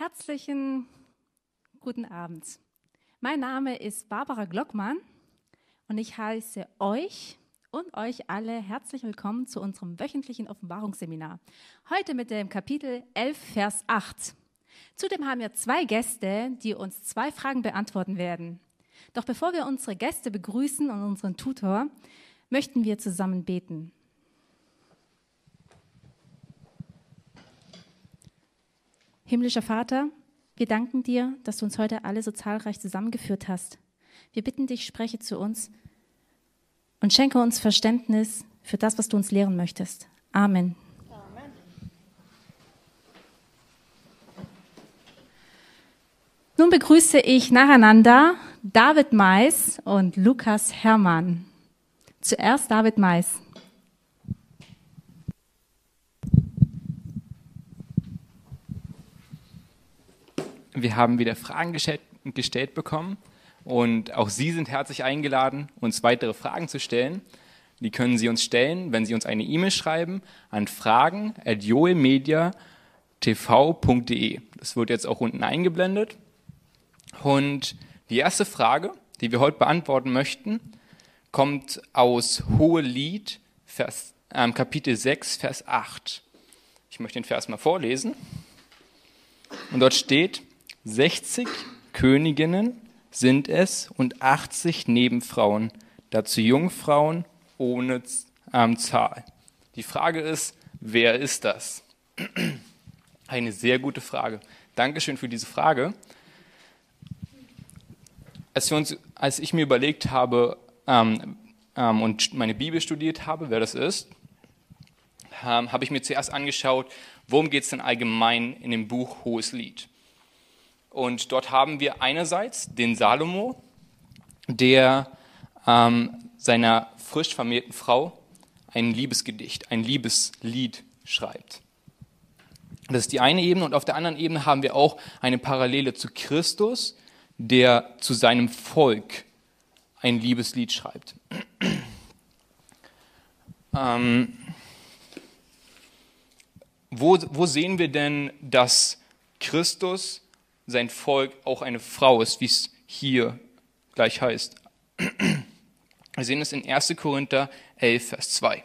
Herzlichen guten Abend. Mein Name ist Barbara Glockmann und ich heiße euch und euch alle herzlich willkommen zu unserem wöchentlichen Offenbarungsseminar. Heute mit dem Kapitel 11, Vers 8. Zudem haben wir 2 Gäste, die uns 2 Fragen beantworten werden. Doch bevor wir unsere Gäste begrüßen und unseren Tutor, möchten wir zusammen beten. Himmlischer Vater, wir danken dir, dass du uns heute alle so zahlreich zusammengeführt hast. Wir bitten dich, spreche zu uns und schenke uns Verständnis für das, was du uns lehren möchtest. Amen. Amen. Nun begrüße ich nacheinander David Mais und Lukas Herrmann. Zuerst David Mais. Wir haben wieder Fragen gestellt bekommen und auch Sie sind herzlich eingeladen, uns weitere Fragen zu stellen. Die können Sie uns stellen, wenn Sie uns eine E-Mail schreiben an fragen@joelmediatv.de. Das wird jetzt auch unten eingeblendet. Und die erste Frage, die wir heute beantworten möchten, kommt aus Hohelied, Kapitel 6, Vers 8. Ich möchte den Vers mal vorlesen. Und dort steht: 60 Königinnen sind es und 80 Nebenfrauen, dazu Jungfrauen ohne Zahl. Die Frage ist, wer ist das? Eine sehr gute Frage. Dankeschön für diese Frage. Als ich mir überlegt habe und meine Bibel studiert habe, wer das ist, habe ich mir zuerst angeschaut, worum geht es denn allgemein in dem Buch Hohelied. Und dort haben wir einerseits den Salomo, der seiner frisch vermählten Frau ein Liebesgedicht, ein Liebeslied schreibt. Das ist die eine Ebene. Und auf der anderen Ebene haben wir auch eine Parallele zu Christus, der zu seinem Volk ein Liebeslied schreibt. Wo sehen wir denn, dass Christus sein Volk auch eine Frau ist, wie es hier gleich heißt? Wir sehen es in 1. Korinther 11, Vers 2.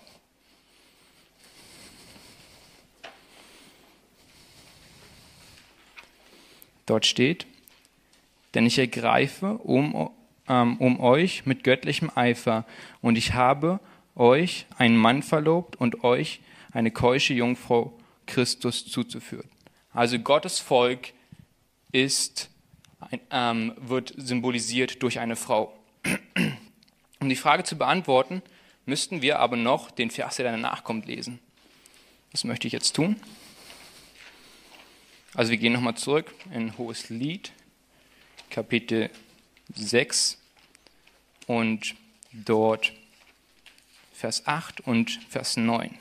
Dort steht: Denn ich ergreife um euch mit göttlichem Eifer, und ich habe euch einen Mann verlobt und euch eine keusche Jungfrau Christus zuzuführen. Also Gottes Volk wird symbolisiert durch eine Frau. Um die Frage zu beantworten, müssten wir aber noch den Vers, der danach kommt, lesen. Das möchte ich jetzt tun. Also wir gehen nochmal zurück in Hohelied, Kapitel 6 und dort Vers 8 und Vers 9.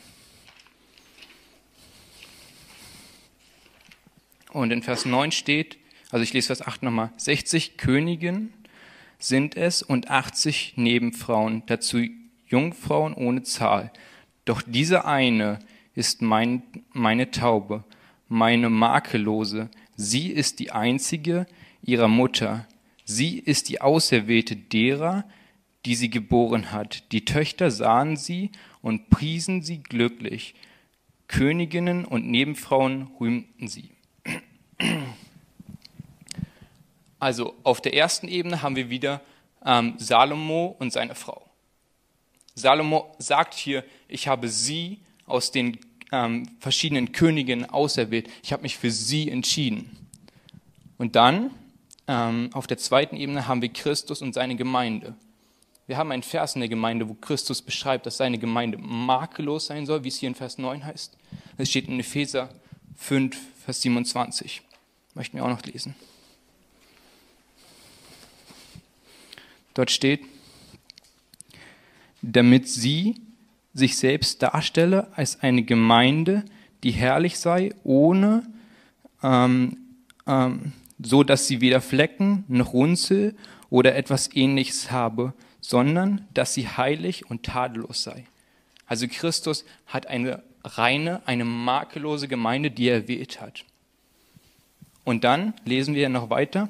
Und in Vers 9 steht, also ich lese Vers 8 nochmal: 60 Königinnen sind es und 80 Nebenfrauen, dazu Jungfrauen ohne Zahl. Doch diese eine ist meine Taube, meine Makellose. Sie ist die einzige ihrer Mutter. Sie ist die Auserwählte derer, die sie geboren hat. Die Töchter sahen sie und priesen sie glücklich. Königinnen und Nebenfrauen rühmten sie. Also auf der ersten Ebene haben wir wieder Salomo und seine Frau. Salomo sagt hier, ich habe sie aus den verschiedenen Königinnen auserwählt. Ich habe mich für sie entschieden. Und dann auf der zweiten Ebene haben wir Christus und seine Gemeinde. Wir haben einen Vers in der Gemeinde, wo Christus beschreibt, dass seine Gemeinde makellos sein soll, wie es hier in Vers 9 heißt. Das steht in Epheser 5, Vers 27. Möchten wir auch noch lesen. Dort steht: damit sie sich selbst darstelle als eine Gemeinde, die herrlich sei, ohne so dass sie weder Flecken noch Runzel oder etwas Ähnliches habe, sondern dass sie heilig und tadellos sei. Also Christus hat eine reine, eine makellose Gemeinde, die er erwählt hat. Und dann lesen wir noch weiter.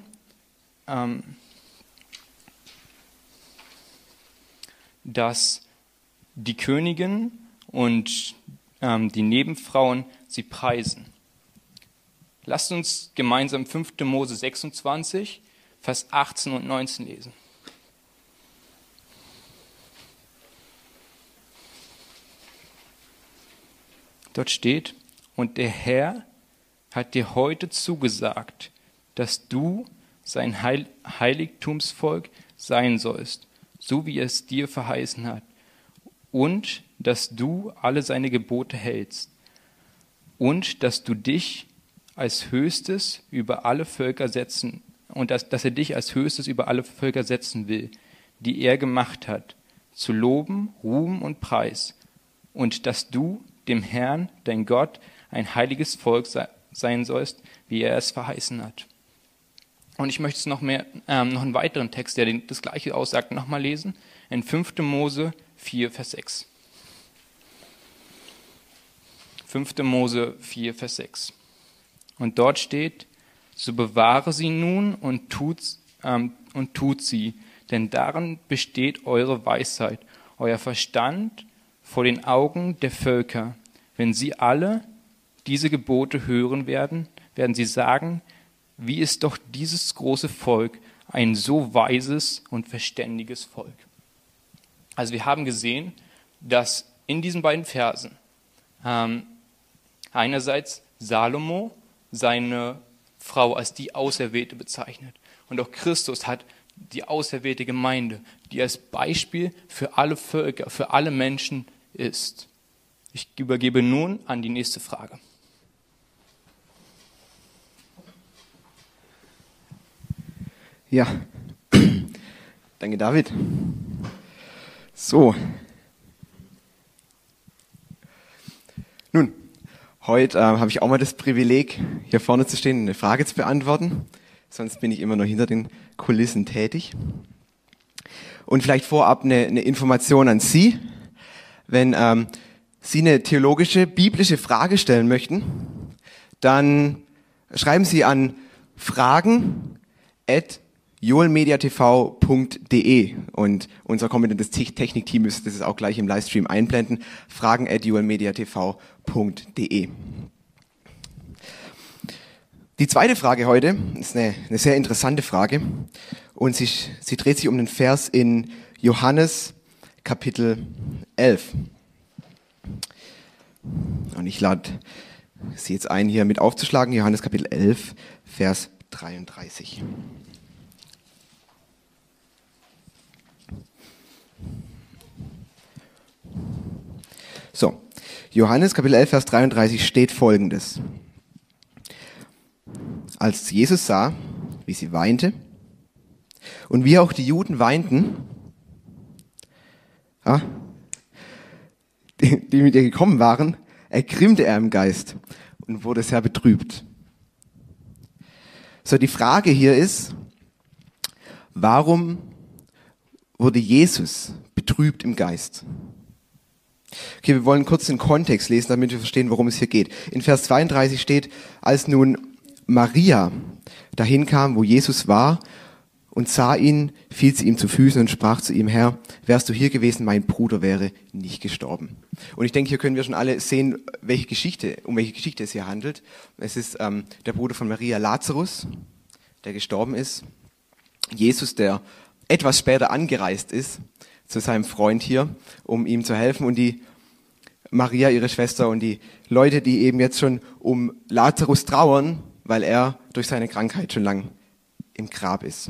Dass die Königin und die Nebenfrauen sie preisen. Lasst uns gemeinsam 5. Mose 26, Vers 18 und 19 lesen. Dort steht: Und der Herr hat dir heute zugesagt, dass du sein Heiligtumsvolk sein sollst, so wie er es dir verheißen hat, und dass du alle seine Gebote hältst, und dass du dich als Höchstes über alle Völker setzen, und dass er dich als Höchstes über alle Völker setzen will, die er gemacht hat, zu loben, Ruhm und Preis, und dass du dem Herrn, dein Gott, ein heiliges Volk sein sollst, wie er es verheißen hat. Und ich möchte es noch einen weiteren Text, der das Gleiche aussagt, nochmal lesen. In 5. Mose 4, Vers 6. 5. Mose 4, Vers 6. Und dort steht: So bewahre sie nun und tut sie, denn darin besteht eure Weisheit, euer Verstand vor den Augen der Völker. Wenn sie alle diese Gebote hören werden, werden sie sagen: Wie ist doch dieses große Volk ein so weises und verständiges Volk? Also wir haben gesehen, dass in diesen beiden Versen einerseits Salomo seine Frau als die Auserwählte bezeichnet. Und auch Christus hat die auserwählte Gemeinde, die als Beispiel für alle Völker, für alle Menschen ist. Ich übergebe nun an die nächste Frage. Ja, danke David. So. Nun, heute habe ich auch mal das Privileg, hier vorne zu stehen und eine Frage zu beantworten. Sonst bin ich immer nur hinter den Kulissen tätig. Und vielleicht vorab eine Information an Sie. Wenn Sie eine theologische, biblische Frage stellen möchten, dann schreiben Sie an fragen@joelmediatv.de und unser kompetentes Technikteam müsste das auch gleich im Livestream einblenden. fragen@joelmediatv.de. Die zweite Frage heute ist eine sehr interessante Frage und sie dreht sich um den Vers in Johannes Kapitel 11. Und ich lade Sie jetzt ein, hier mit aufzuschlagen, Johannes Kapitel 11, Vers 33. So, Johannes Kapitel 11, Vers 33 steht Folgendes. Als Jesus sah, wie sie weinte und wie auch die Juden weinten, die mit ihr gekommen waren, ergrimmte er im Geist und wurde sehr betrübt. So, die Frage hier ist, warum wurde Jesus betrübt im Geist? Okay, wir wollen kurz den Kontext lesen, damit wir verstehen, worum es hier geht. In Vers 32 steht: Als nun Maria dahin kam, wo Jesus war, und sah ihn, fiel sie ihm zu Füßen und sprach zu ihm: Herr, wärst du hier gewesen, mein Bruder wäre nicht gestorben. Und ich denke, hier können wir schon alle sehen, um welche Geschichte es hier handelt. Es ist der Bruder von Maria, Lazarus, der gestorben ist. Jesus, der etwas später angereist ist zu seinem Freund hier, um ihm zu helfen. Und die Maria, ihre Schwester, und die Leute, die eben jetzt schon um Lazarus trauern, weil er durch seine Krankheit schon lang im Grab ist.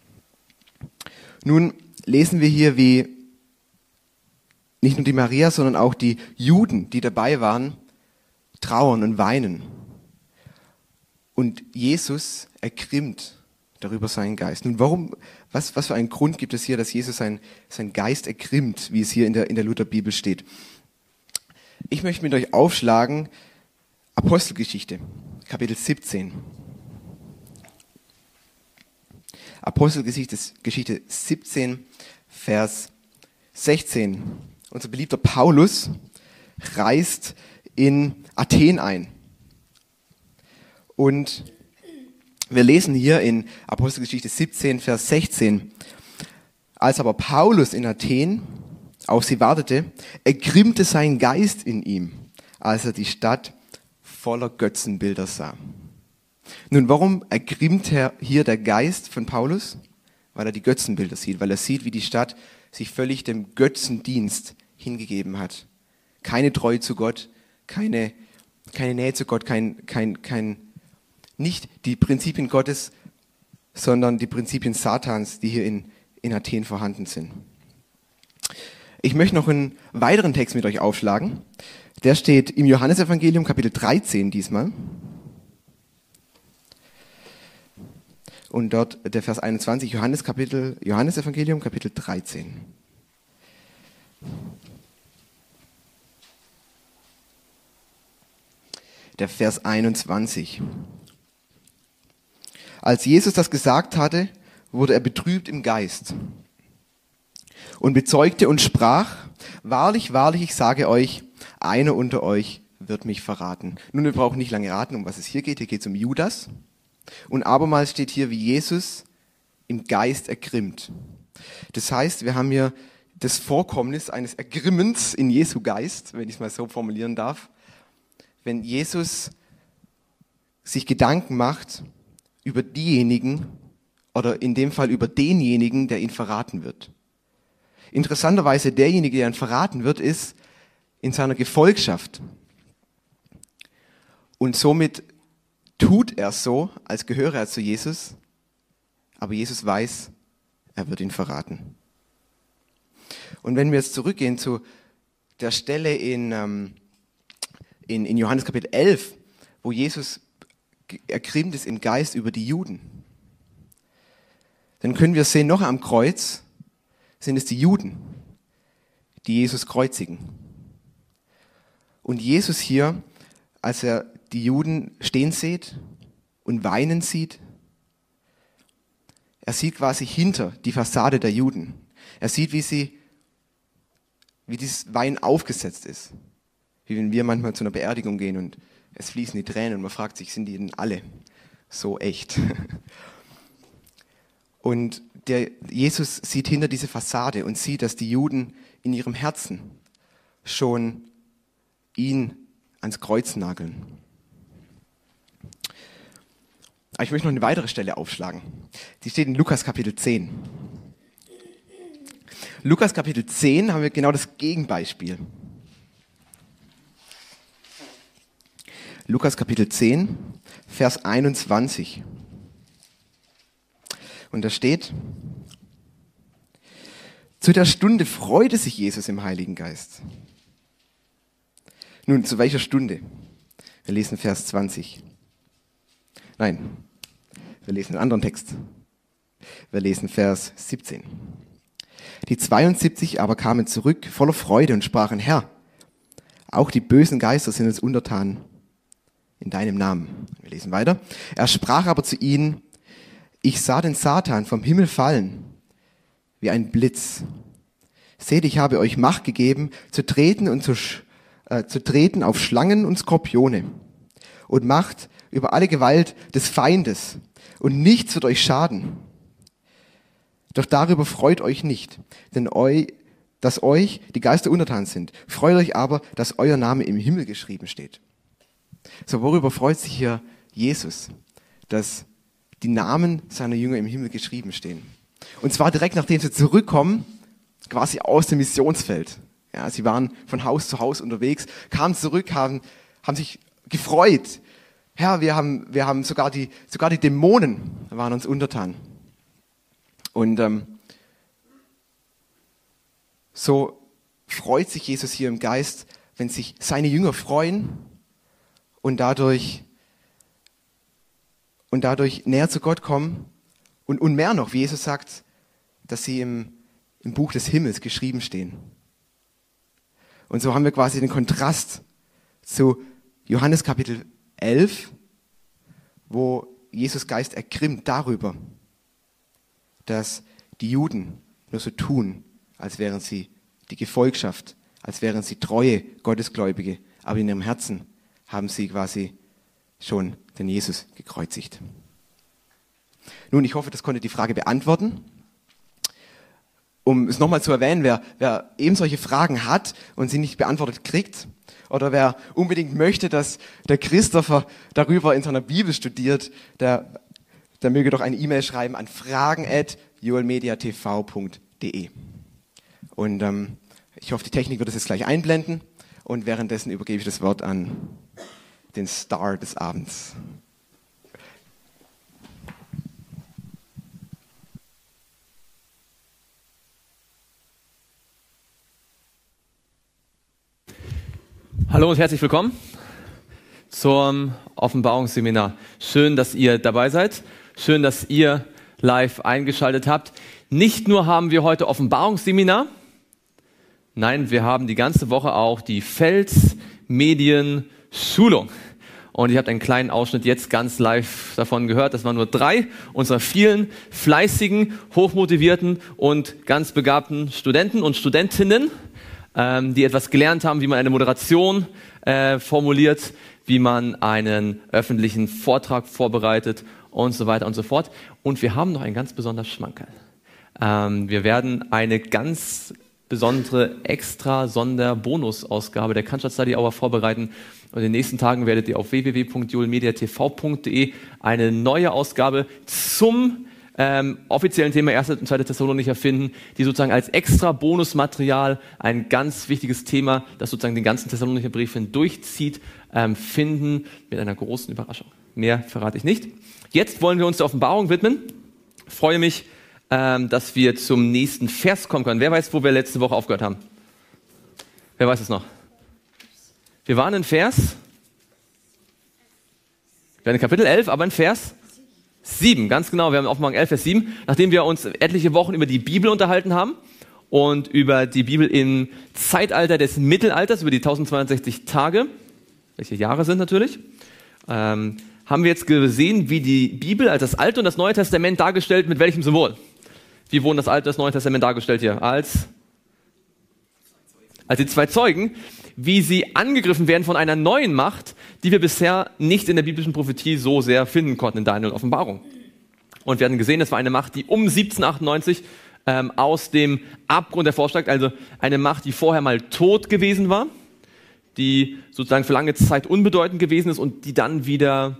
Nun lesen wir hier, wie nicht nur die Maria, sondern auch die Juden, die dabei waren, trauern und weinen. Und Jesus ergrimmt darüber seinen Geist. Nun, was für einen Grund gibt es hier, dass Jesus seinen Geist ergrimmt, wie es hier in der Lutherbibel steht? Ich möchte mit euch aufschlagen Apostelgeschichte, Kapitel 17. Apostelgeschichte 17, Vers 16. Unser beliebter Paulus reist in Athen ein. Und Wir lesen hier in Apostelgeschichte 17, Vers 16. Als aber Paulus in Athen auf sie wartete, ergrimmte sein Geist in ihm, als er die Stadt voller Götzenbilder sah. Nun, warum ergrimmt hier der Geist von Paulus? Weil er die Götzenbilder sieht, weil er sieht, wie die Stadt sich völlig dem Götzendienst hingegeben hat. Keine Treue zu Gott, keine Nähe zu Gott, nicht die Prinzipien Gottes, sondern die Prinzipien Satans, die hier in Athen vorhanden sind. Ich möchte noch einen weiteren Text mit euch aufschlagen. Der steht im Johannesevangelium, Kapitel 13 diesmal. Und dort der Vers 21, Johannesevangelium, Kapitel 13. Der Vers 21. Als Jesus das gesagt hatte, wurde er betrübt im Geist und bezeugte und sprach, wahrlich, wahrlich, ich sage euch, einer unter euch wird mich verraten. Nun, wir brauchen nicht lange raten, um was es hier geht. Hier geht es um Judas. Und abermals steht hier, wie Jesus im Geist ergrimmt. Das heißt, wir haben hier das Vorkommnis eines Ergrimmens in Jesu Geist, wenn ich es mal so formulieren darf. Wenn Jesus sich Gedanken macht über diejenigen oder in dem Fall über denjenigen, der ihn verraten wird. Interessanterweise derjenige, der ihn verraten wird, ist in seiner Gefolgschaft. Und somit tut er so, als gehöre er zu Jesus, aber Jesus weiß, er wird ihn verraten. Und wenn wir jetzt zurückgehen zu der Stelle in Johannes Kapitel 11, wo Jesus ergrimmt ist im Geist über die Juden, dann können wir sehen, noch am Kreuz sind es die Juden, die Jesus kreuzigen. Und Jesus hier, als er die Juden stehen sieht und weinen sieht, er sieht quasi hinter die Fassade der Juden. Er sieht, wie dieses Weinen aufgesetzt ist. Wie wenn wir manchmal zu einer Beerdigung gehen und es fließen die Tränen und man fragt sich, sind die denn alle so echt? Und Jesus sieht hinter diese Fassade und sieht, dass die Juden in ihrem Herzen schon ihn ans Kreuz nageln. Aber ich möchte noch eine weitere Stelle aufschlagen. Die steht in Lukas Kapitel 10. Lukas Kapitel 10 haben wir genau das Gegenbeispiel. Lukas Kapitel 10, Vers 21. Und da steht, zu der Stunde freute sich Jesus im Heiligen Geist. Nun, zu welcher Stunde? Wir lesen Vers 20. Nein, wir lesen einen anderen Text. Wir lesen Vers 17. Die 72 aber kamen zurück voller Freude und sprachen, Herr, auch die bösen Geister sind uns untertan in deinem Namen. Wir lesen weiter. Er sprach aber zu ihnen, ich sah den Satan vom Himmel fallen, wie ein Blitz. Seht, ich habe euch Macht gegeben, zu treten auf Schlangen und Skorpione und Macht über alle Gewalt des Feindes und nichts wird euch schaden. Doch darüber freut euch nicht, dass euch die Geister untertan sind. Freut euch aber, dass euer Name im Himmel geschrieben steht. So, worüber freut sich hier Jesus? Dass die Namen seiner Jünger im Himmel geschrieben stehen. Und zwar direkt nachdem sie zurückkommen, quasi aus dem Missionsfeld. Ja, sie waren von Haus zu Haus unterwegs, kamen zurück, haben sich gefreut. Herr, wir haben sogar die Dämonen waren uns untertan. Und so freut sich Jesus hier im Geist, wenn sich seine Jünger freuen und dadurch näher zu Gott kommen und mehr noch, wie Jesus sagt, dass sie im Buch des Himmels geschrieben stehen. Und so haben wir quasi den Kontrast zu Johannes Kapitel 11, wo Jesus Geist ergrimmt darüber, dass die Juden nur so tun, als wären sie die Gefolgschaft, als wären sie treue Gottesgläubige, aber in ihrem Herzen haben sie quasi schon den Jesus gekreuzigt. Nun, ich hoffe, das konnte die Frage beantworten. Um es nochmal zu erwähnen, wer eben solche Fragen hat und sie nicht beantwortet kriegt, oder wer unbedingt möchte, dass der Christopher darüber in seiner Bibel studiert, der möge doch eine E-Mail schreiben an fragen@joelmediatv.de. Und ich hoffe, die Technik wird es jetzt gleich einblenden und währenddessen übergebe ich das Wort an den Star des Abends. Hallo und herzlich willkommen zum Offenbarungsseminar. Schön, dass ihr dabei seid. Schön, dass ihr live eingeschaltet habt. Nicht nur haben wir heute Offenbarungsseminar, nein, wir haben die ganze Woche auch die Fels-Medien-Schulung. Und ihr habt einen kleinen Ausschnitt jetzt ganz live davon gehört. Das waren nur 3 unserer vielen fleißigen, hochmotivierten und ganz begabten Studenten und Studentinnen, die etwas gelernt haben, wie man eine Moderation formuliert, wie man einen öffentlichen Vortrag vorbereitet und so weiter und so fort. Und wir haben noch ein ganz besonderes Schmankerl. Wir werden eine ganz besondere Extra-Sonder-Bonus-Ausgabe der Cannstatt Study Hour vorbereiten. Und in den nächsten Tagen werdet ihr auf www.joelmediatv.de eine neue Ausgabe zum offiziellen Thema 1. und 2. Thessalonicher finden, die sozusagen als extra Bonusmaterial ein ganz wichtiges Thema, das sozusagen den ganzen Thessalonicher Brief hindurchzieht, finden mit einer großen Überraschung. Mehr verrate ich nicht. Jetzt wollen wir uns der Offenbarung widmen. Ich freue mich, dass wir zum nächsten Vers kommen können. Wer weiß, wo wir letzte Woche aufgehört haben? Wer weiß es noch? Wir waren in Vers, wir waren in Kapitel 11, aber in Vers 7, ganz genau. Wir haben Offenbarung 11, Vers 7. Nachdem wir uns etliche Wochen über die Bibel unterhalten haben und über die Bibel im Zeitalter des Mittelalters, über die 1260 Tage, welche Jahre sind natürlich, haben wir jetzt gesehen, wie die Bibel als das Alte und das Neue Testament dargestellt, mit welchem Symbol? Wie wurden das Alte und das Neue Testament dargestellt hier? Als die 2 Zeugen, wie sie angegriffen werden von einer neuen Macht, die wir bisher nicht in der biblischen Prophetie so sehr finden konnten in Daniel und Offenbarung. Und wir hatten gesehen, das war eine Macht, die um 1798 aus dem Abgrund hervorsteigt, also eine Macht, die vorher mal tot gewesen war, die sozusagen für lange Zeit unbedeutend gewesen ist und die dann wieder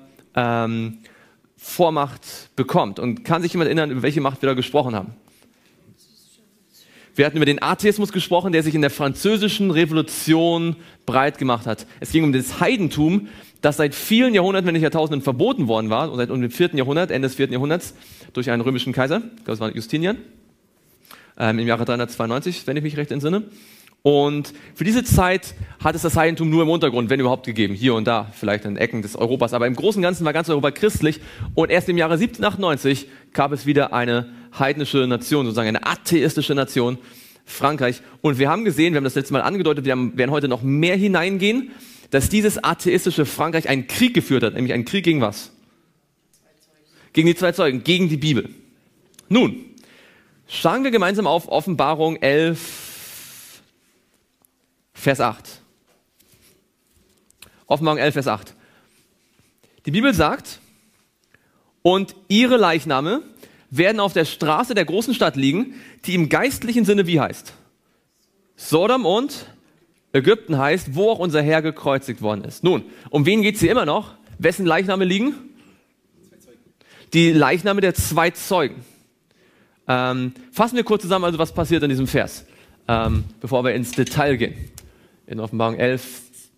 Vormacht bekommt. Und kann sich jemand erinnern, über welche Macht wir da gesprochen haben? Wir hatten über den Atheismus gesprochen, der sich in der französischen Revolution breit gemacht hat. Es ging um das Heidentum, das seit vielen Jahrhunderten, wenn nicht Jahrtausenden, verboten worden war, und seit dem 4. Jahrhundert, Ende des 4. Jahrhunderts, durch einen römischen Kaiser, ich glaube, es war Justinian, im Jahre 392, wenn ich mich recht entsinne. Und für diese Zeit hat es das Heidentum nur im Untergrund, wenn überhaupt, gegeben, hier und da, vielleicht in Ecken des Europas, aber im Großen und Ganzen war ganz Europa christlich, und erst im Jahre 1798 gab es wieder eine heidnische Nation, sozusagen eine atheistische Nation, Frankreich. Und wir haben gesehen, wir haben das letzte Mal angedeutet, werden heute noch mehr hineingehen, dass dieses atheistische Frankreich einen Krieg geführt hat, nämlich einen Krieg gegen was? Gegen die 2 Zeugen, gegen die Bibel. Nun, schlagen wir gemeinsam auf Offenbarung 11, Vers 8. Offenbarung 11, Vers 8. Die Bibel sagt, und ihre Leichname werden auf der Straße der großen Stadt liegen, die im geistlichen Sinne wie heißt? Sodom und Ägypten heißt, wo auch unser Herr gekreuzigt worden ist. Nun, um wen geht es hier immer noch? Wessen Leichname liegen? Die Leichname der 2 Zeugen. Fassen wir kurz zusammen, also was passiert in diesem Vers, bevor wir ins Detail gehen. In Offenbarung 11,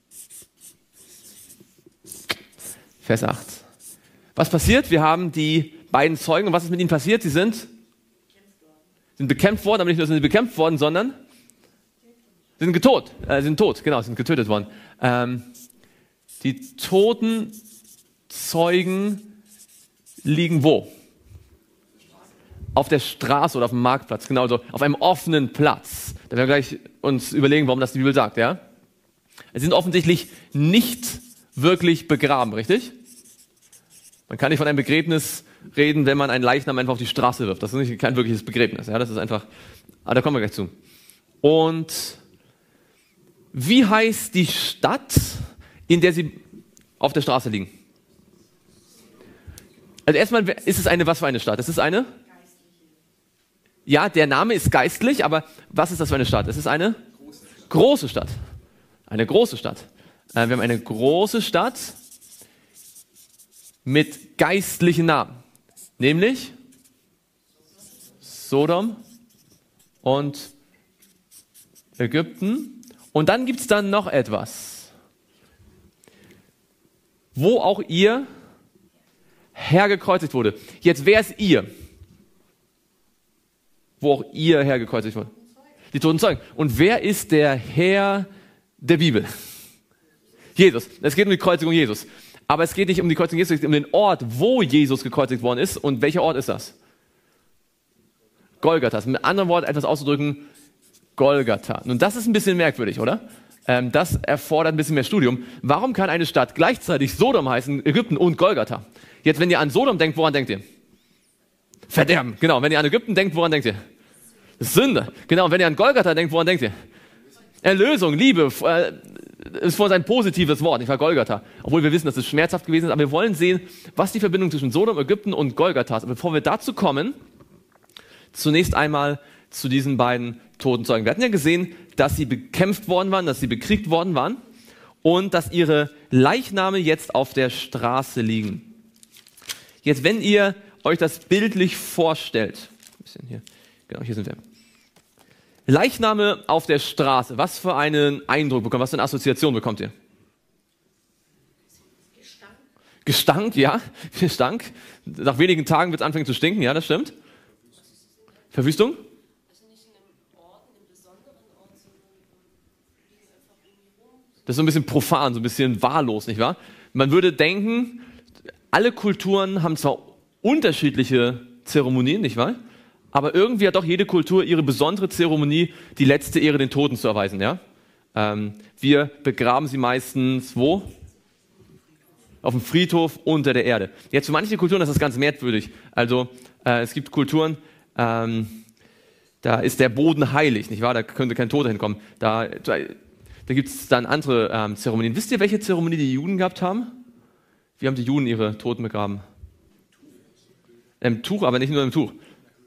Vers 8. Was passiert? Wir haben die beiden Zeugen, und was ist mit ihnen passiert? Sie sind bekämpft worden, aber nicht nur sind sie bekämpft worden, sondern sie sind tot, genau, sind getötet worden. Die toten Zeugen liegen wo? Auf der Straße oder auf dem Marktplatz, genau so, auf einem offenen Platz. Da werden wir gleich uns überlegen, warum das die Bibel sagt, ja? Sie sind offensichtlich nicht wirklich begraben, richtig? Man kann nicht von einem Begräbnis reden, wenn man einen Leichnam einfach auf die Straße wirft. Das ist kein wirkliches Begräbnis, ja? Das ist einfach, aber da kommen wir gleich zu. Und wie heißt die Stadt, in der sie auf der Straße liegen? Also erstmal, ist es was für eine Stadt? Es ist eine? Ja, der Name ist geistlich, aber was ist das für eine Stadt? Es ist eine große Stadt. Eine große Stadt. Wir haben eine große Stadt mit geistlichen Namen. Nämlich Sodom und Ägypten. Und dann gibt es dann noch etwas, wo auch ihr Herr gekreuzigt wurde. Jetzt, wer ist ihr? Wo auch ihr Herr gekreuzigt wurde? Die toten Zeugen. Und wer ist der Herr der Bibel? Jesus. Es geht um die Kreuzigung Jesus. Aber es geht nicht um die Kreuzigung Jesus, es geht um den Ort, wo Jesus gekreuzigt worden ist. Und welcher Ort ist das? Golgatha. Mit anderen Worten etwas auszudrücken, Golgatha. Nun, das ist ein bisschen merkwürdig, oder? Das erfordert ein bisschen mehr Studium. Warum kann eine Stadt gleichzeitig Sodom heißen, Ägypten und Golgatha? Jetzt, wenn ihr an Sodom denkt, woran denkt ihr? Verderben. Genau. Wenn ihr an Ägypten denkt, woran denkt ihr? Sünde. Genau. Und wenn ihr an Golgatha denkt, woran denkt ihr? Erlösung, Liebe, ist vor ein positives Wort, nicht wahr? Golgatha. Obwohl wir wissen, dass es schmerzhaft gewesen ist, aber wir wollen sehen, was die Verbindung zwischen Sodom, Ägypten und Golgatha ist. Aber bevor wir dazu kommen, zunächst einmal zu diesen beiden toten Zeugen. Wir hatten ja gesehen, dass sie bekämpft worden waren, dass sie bekriegt worden waren und dass ihre Leichname jetzt auf der Straße liegen. Jetzt, wenn ihr euch das bildlich vorstellt, ein bisschen hier, genau, hier sind wir. Leichname auf der Straße, was für einen Eindruck bekommt, was für eine Assoziation bekommt ihr? Gestank, ja, Gestank. Nach wenigen Tagen wird es anfangen zu stinken, ja, das stimmt. Verwüstung? Das ist so ein bisschen profan, so ein bisschen wahllos, nicht wahr? Man würde denken, alle Kulturen haben zwar unterschiedliche Zeremonien, nicht wahr? Aber irgendwie hat doch jede Kultur ihre besondere Zeremonie, die letzte Ehre den Toten zu erweisen, ja? Wir begraben sie meistens wo? Auf dem Friedhof unter der Erde. Jetzt für manche Kulturen ist das ganz merkwürdig. Also es gibt Kulturen, da ist der Boden heilig, nicht wahr? Da könnte kein Toter hinkommen. Da gibt es dann andere Zeremonien. Wisst ihr, welche Zeremonie die Juden gehabt haben? Wie haben die Juden ihre Toten begraben? Im Tuch, aber nicht nur im Tuch.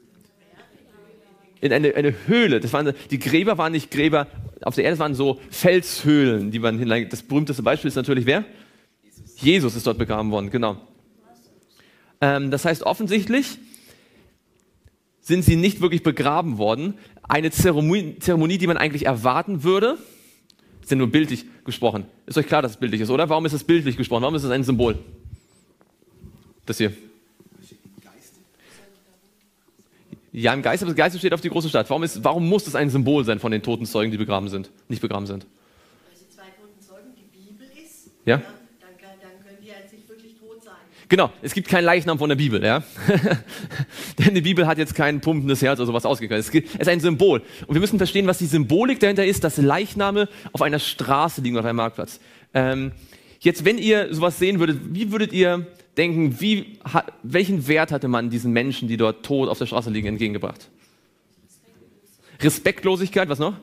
In eine Höhle. Die Gräber waren nicht Gräber auf der Erde, es waren so Felshöhlen, die man hinlegt. Das berühmteste Beispiel ist natürlich wer? Jesus ist dort begraben worden, genau. Das heißt, offensichtlich sind sie nicht wirklich begraben worden. Eine Zeremonie, die man eigentlich erwarten würde, ist ja nur bildlich gesprochen. Ist euch klar, dass es bildlich ist, oder? Warum ist es bildlich gesprochen? Warum ist es ein Symbol? Das hier. Ja, im Geiste, aber das Geiste steht auf die große Stadt. Warum muss es ein Symbol sein von den toten Zeugen, die begraben sind, nicht begraben sind? Weil sie zwei toten Zeugen die Bibel ist, ja? Dann können die halt nicht wirklich tot sein. Genau, es gibt keinen Leichnam von der Bibel, ja? Denn die Bibel hat jetzt kein pumpendes Herz oder sowas ausgegangen. Es ist ein Symbol. Und wir müssen verstehen, was die Symbolik dahinter ist, dass Leichname auf einer Straße liegen, auf einem Marktplatz. Jetzt, wenn ihr sowas sehen würdet, wie würdet ihr denken, welchen Wert hatte man diesen Menschen, die dort tot auf der Straße liegen, entgegengebracht? Respektlosigkeit, was noch?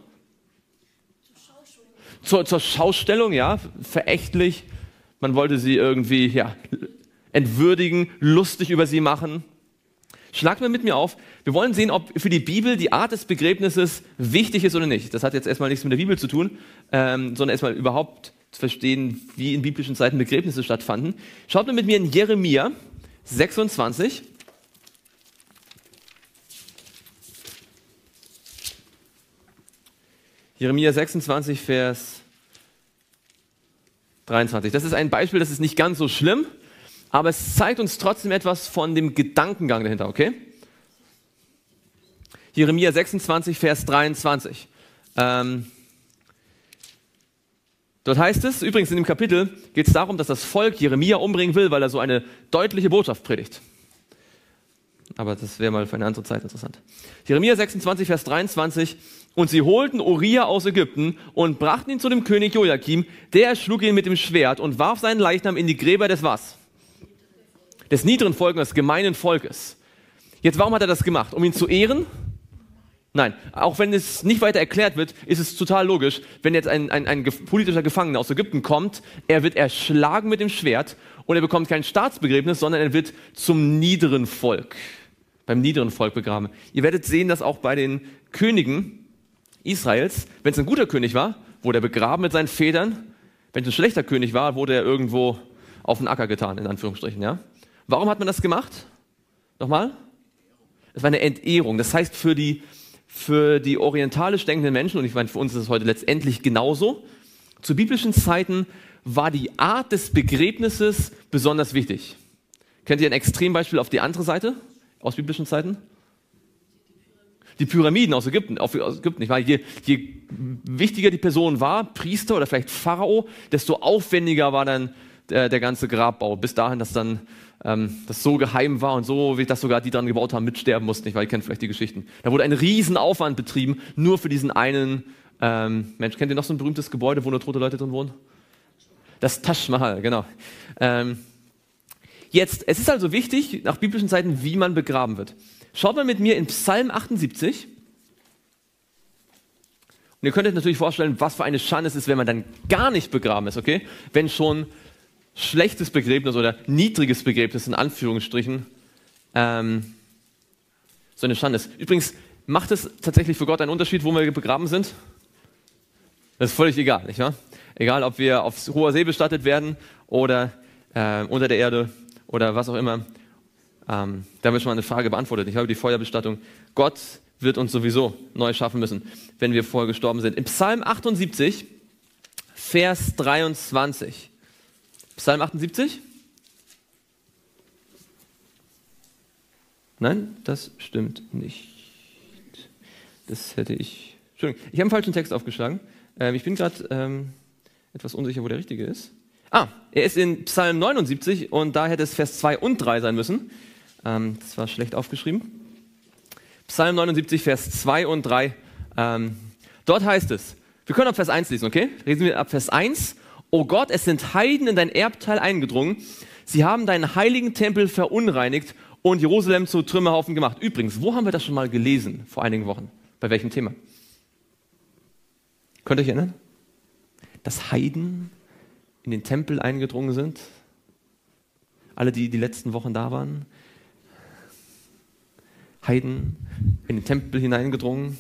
Zur Schaustellung, ja, verächtlich. Man wollte sie irgendwie, ja, entwürdigen, lustig über sie machen. Schlagt mal mit mir auf. Wir wollen sehen, ob für die Bibel die Art des Begräbnisses wichtig ist oder nicht. Das hat jetzt erstmal nichts mit der Bibel zu tun, sondern erstmal überhaupt zu verstehen, wie in biblischen Zeiten Begräbnisse stattfanden. Schaut mal mit mir in Jeremia 26. Jeremia 26, Vers 23. Das ist ein Beispiel, das ist nicht ganz so schlimm, aber es zeigt uns trotzdem etwas von dem Gedankengang dahinter, okay? Jeremia 26, Vers 23. Dort heißt es, übrigens in dem Kapitel geht es darum, dass das Volk Jeremia umbringen will, weil er so eine deutliche Botschaft predigt. Aber das wäre mal für eine andere Zeit interessant. Jeremia 26, Vers 23. Und sie holten Uriah aus Ägypten und brachten ihn zu dem König Joachim. Der erschlug ihn mit dem Schwert und warf seinen Leichnam in die Gräber des was? Des niederen Volkes, des gemeinen Volkes. Jetzt, warum hat er das gemacht? Um ihn zu ehren? Nein, auch wenn es nicht weiter erklärt wird, ist es total logisch, wenn jetzt ein politischer Gefangener aus Ägypten kommt, er wird erschlagen mit dem Schwert Und er bekommt kein Staatsbegräbnis, sondern er wird zum niederen Volk, beim niederen Volk begraben. Ihr werdet sehen, dass auch bei den Königen Israels, wenn es ein guter König war, wurde er begraben mit seinen Federn. Wenn es ein schlechter König war, wurde er irgendwo auf den Acker getan, in Anführungsstrichen. Ja? Warum hat man das gemacht? Nochmal? Es war eine Entehrung. Das heißt, für die orientalisch denkenden Menschen, und ich meine, für uns ist es heute letztendlich genauso, zu biblischen Zeiten war die Art des Begräbnisses besonders wichtig. Kennt ihr ein Extrembeispiel auf die andere Seite aus biblischen Zeiten? Die Pyramiden aus Ägypten. Nicht wahr? Je wichtiger die Person war, Priester oder vielleicht Pharao, desto aufwendiger war dann der ganze Grabbau. Bis dahin, dass dann das so geheim war und so, dass sogar die dran gebaut haben, mitsterben mussten. Nicht wahr? Ihr kennt vielleicht die Geschichten. Da wurde ein Riesen-Aufwand betrieben, nur für diesen einen Mensch. Kennt ihr noch so ein berühmtes Gebäude, wo nur tote Leute drin wohnen? Das Taj Mahal, genau. Jetzt, es ist also wichtig, nach biblischen Zeiten, wie man begraben wird. Schaut mal mit mir in Psalm 78. Und ihr könnt euch natürlich vorstellen, was für eine Schande es ist, wenn man dann gar nicht begraben ist, okay? Wenn schon schlechtes Begräbnis oder niedriges Begräbnis in Anführungsstrichen so eine Schande ist. Übrigens, macht es tatsächlich für Gott einen Unterschied, wo wir begraben sind? Das ist völlig egal, nicht wahr? Egal, ob wir auf hoher See bestattet werden oder unter der Erde oder was auch immer. Da haben wir schon mal eine Frage beantwortet. Ich habe die Feuerbestattung. Gott wird uns sowieso neu schaffen müssen, wenn wir vorher gestorben sind. Im Psalm 78, Vers 23. Psalm 78? Nein, das stimmt nicht. Das hätte ich... Entschuldigung, ich habe einen falschen Text aufgeschlagen. Ich bin gerade etwas unsicher, wo der richtige ist. Er ist in Psalm 79 und da hätte es Vers 2 und 3 sein müssen. Das war schlecht aufgeschrieben. Psalm 79, Vers 2 und 3. Dort heißt es, wir können ab Vers 1 lesen, okay? Lesen wir ab Vers 1. O Gott, es sind Heiden in dein Erbteil eingedrungen. Sie haben deinen heiligen Tempel verunreinigt und Jerusalem zu Trümmerhaufen gemacht. Übrigens, wo haben wir das schon mal gelesen vor einigen Wochen? Bei welchem Thema? Könnt ihr euch erinnern? Dass Heiden in den Tempel eingedrungen sind? Alle, die die letzten Wochen da waren? Heiden in den Tempel hineingedrungen?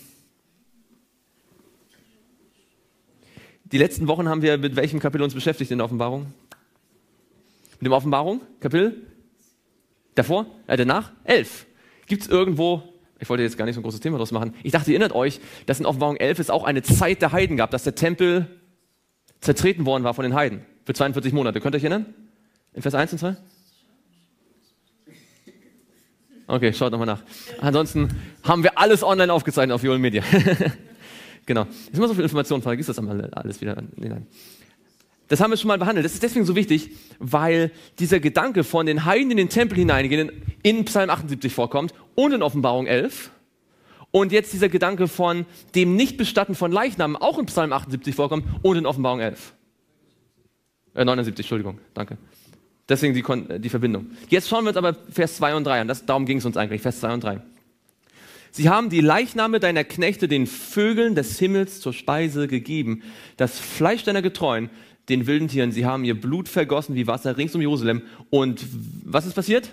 Die letzten Wochen haben wir mit welchem Kapitel uns beschäftigt in der Offenbarung? Mit dem Offenbarung? Kapitel? Davor? Danach? 11. Gibt es irgendwo, ich wollte jetzt gar nicht so ein großes Thema draus machen, ich dachte, ihr erinnert euch, dass in Offenbarung 11 es auch eine Zeit der Heiden gab, dass der Tempel zertreten worden war von den Heiden für 42 Monate. Könnt ihr euch erinnern? In Vers 1 und 2? Okay, schaut nochmal nach. Ansonsten haben wir alles online aufgezeichnet auf Joel Media. Genau. Ist immer so viel Information, vergiss das einmal alles wieder. Nein. Das haben wir schon mal behandelt. Das ist deswegen so wichtig, weil dieser Gedanke von den Heiden in den Tempel hineingehen in Psalm 78 vorkommt und in Offenbarung 11. Und jetzt dieser Gedanke von dem Nichtbestatten von Leichnamen auch in Psalm 78 vorkommt und in Offenbarung 11. 79, Entschuldigung, danke. Deswegen die Verbindung. Jetzt schauen wir uns aber Vers 2 und 3 an. Darum ging es uns eigentlich, Vers 2 und 3. Sie haben die Leichname deiner Knechte den Vögeln des Himmels zur Speise gegeben, das Fleisch deiner Getreuen, den wilden Tieren. Sie haben ihr Blut vergossen wie Wasser rings um Jerusalem. Und was ist passiert?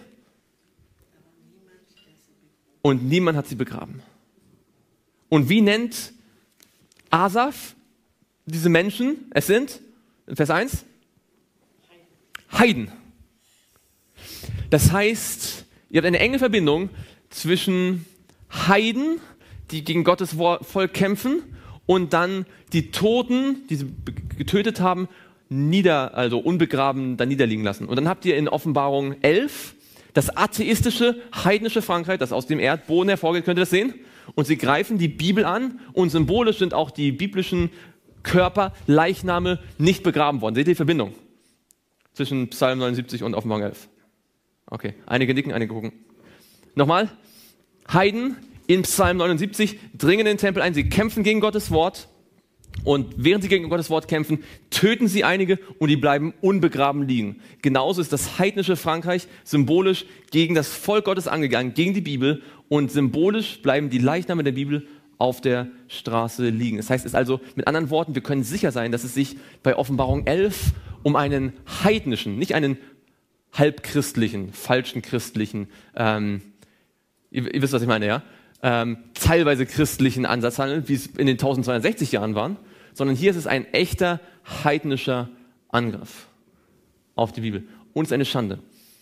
Und niemand hat sie begraben. Und wie nennt Asaf diese Menschen? Es sind, in Vers 1, Heiden. Das heißt, ihr habt eine enge Verbindung zwischen Heiden, die gegen Gottes Volk kämpfen, und dann die Toten, die sie getötet haben, also unbegraben, da niederliegen lassen. Und dann habt ihr in Offenbarung 11 das atheistische, heidnische Frankreich, das aus dem Erdboden hervorgeht, könnt ihr das sehen? Und sie greifen die Bibel an und symbolisch sind auch die biblischen Körper, Leichname nicht begraben worden. Seht ihr die Verbindung zwischen Psalm 79 und Offenbarung 11? Okay, einige nicken, einige gucken. Nochmal, Heiden in Psalm 79 dringen in den Tempel ein, sie kämpfen gegen Gottes Wort und während sie gegen Gottes Wort kämpfen, töten sie einige und die bleiben unbegraben liegen. Genauso ist das heidnische Frankreich symbolisch gegen das Volk Gottes angegangen, gegen die Bibel, und symbolisch bleiben die Leichname der Bibel auf der Straße liegen. Das heißt, es ist also mit anderen Worten, wir können sicher sein, dass es sich bei Offenbarung 11 um einen heidnischen, nicht einen halbchristlichen, falschen christlichen, ihr wisst, was ich meine, ja? Teilweise christlichen Ansatz handelt, wie es in den 1260 Jahren waren, sondern hier ist es ein echter heidnischer Angriff auf die Bibel. Und es ist eine Schande.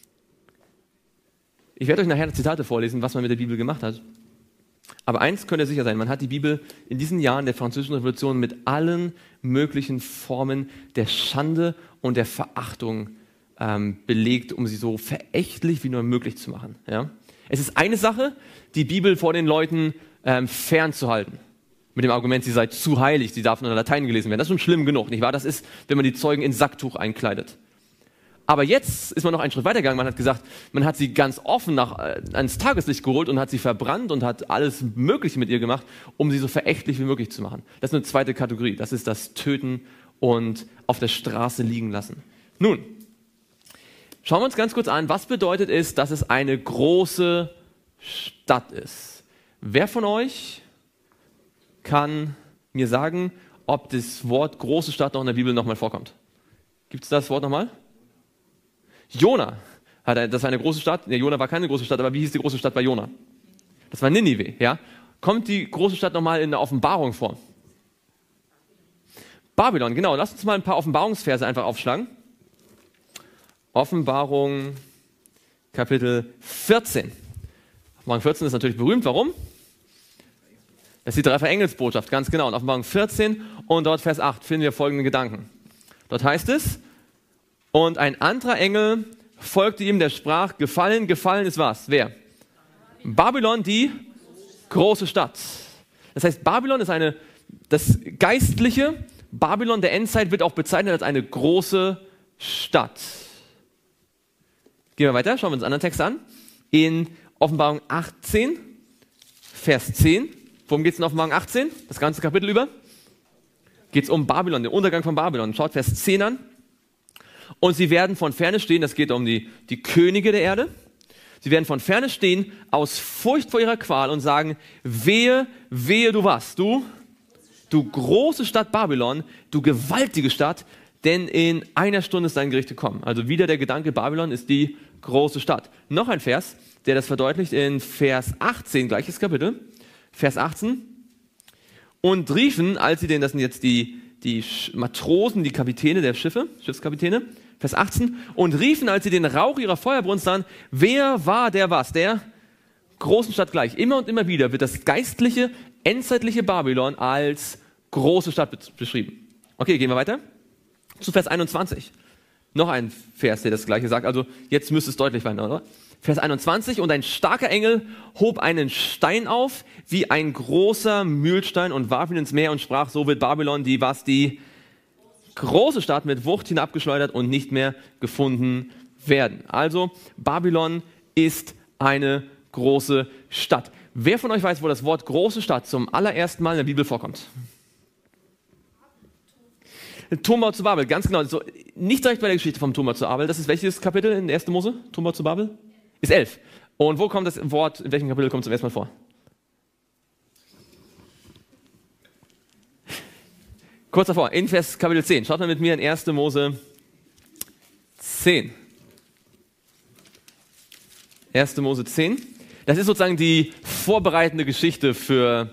Ich werde euch nachher Zitate vorlesen, was man mit der Bibel gemacht hat. Aber eins könnt ihr sicher sein, man hat die Bibel in diesen Jahren der Französischen Revolution mit allen möglichen Formen der Schande und der Verachtung belegt, um sie so verächtlich wie nur möglich zu machen. Ja? Es ist eine Sache, die Bibel vor den Leuten fernzuhalten. Mit dem Argument, sie sei zu heilig, sie darf nur in Latein gelesen werden. Das ist schon schlimm genug, nicht wahr? Das ist, wenn man die Zeugen in Sacktuch einkleidet. Aber jetzt ist man noch einen Schritt weitergegangen. Man hat gesagt, man hat sie ganz offen ans Tageslicht geholt und hat sie verbrannt und hat alles Mögliche mit ihr gemacht, um sie so verächtlich wie möglich zu machen. Das ist eine zweite Kategorie. Das ist das Töten und auf der Straße liegen lassen. Nun, schauen wir uns ganz kurz an, was bedeutet es, dass es eine große Stadt ist. Wer von euch kann mir sagen, ob das Wort große Stadt noch in der Bibel nochmal vorkommt? Gibt es das Wort nochmal? Jona, das war eine große Stadt. Nee, Jona war keine große Stadt, aber wie hieß die große Stadt bei Jona? Das war Ninive, ja? Kommt die große Stadt nochmal in der Offenbarung vor? Babylon, genau. Lasst uns mal ein paar Offenbarungsverse einfach aufschlagen. Offenbarung, Kapitel 14. Offenbarung 14 ist natürlich berühmt. Warum? Das ist die Dreifach-Engelsbotschaft, ganz genau. In Offenbarung 14 und dort Vers 8 finden wir folgende Gedanken. Dort heißt es, und ein anderer Engel folgte ihm, der sprach, gefallen ist was? Wer? Babylon, die große Stadt. Das heißt, Babylon ist das geistliche Babylon der Endzeit wird auch bezeichnet als eine große Stadt. Gehen wir weiter, schauen wir uns einen anderen Text an. In Offenbarung 18, Vers 10. Worum geht es in Offenbarung 18? Das ganze Kapitel über? Geht es um Babylon, den Untergang von Babylon. Schaut Vers 10 an. Und sie werden von ferne stehen, das geht um die Könige der Erde. Sie werden von ferne stehen, aus Furcht vor ihrer Qual und sagen, wehe, wehe du was, du große Stadt Babylon, du gewaltige Stadt, denn in einer Stunde ist dein Gericht gekommen. Also wieder der Gedanke, Babylon ist die große Stadt. Noch ein Vers, der das verdeutlicht in Vers 18, gleiches Kapitel, Vers 18. Und riefen, als sie das sind jetzt die Matrosen, die Kapitäne der Schiffe, Schiffskapitäne, Vers 18, und riefen, als sie den Rauch ihrer Feuerbrunst sahen, wer war der was? Der großen Stadt gleich. Immer und immer wieder wird das geistliche, endzeitliche Babylon als große Stadt beschrieben. Okay, gehen wir weiter. Zu Vers 21. Noch ein Vers, der das Gleiche sagt. Also jetzt müsste es deutlich werden, oder? Vers 21. Und ein starker Engel hob einen Stein auf, wie ein großer Mühlstein, und warf ihn ins Meer und sprach, so wird Babylon, die große Stadt mit Wucht hinabgeschleudert und nicht mehr gefunden werden. Also Babylon ist eine große Stadt. Wer von euch weiß, wo das Wort große Stadt zum allerersten Mal in der Bibel vorkommt? Turmbau zu Babel, ganz genau. Also nicht direkt bei der Geschichte vom Turmbau zu Babel. Das ist welches Kapitel in 1. Mose? Turmbau zu Babel? Ist 11. Und wo kommt das Wort, in welchem Kapitel kommt es zum ersten Mal vor? Kurz davor, in Vers Kapitel 10. Schaut mal mit mir in 1. Mose 10. 1. Mose 10. Das ist sozusagen die vorbereitende Geschichte für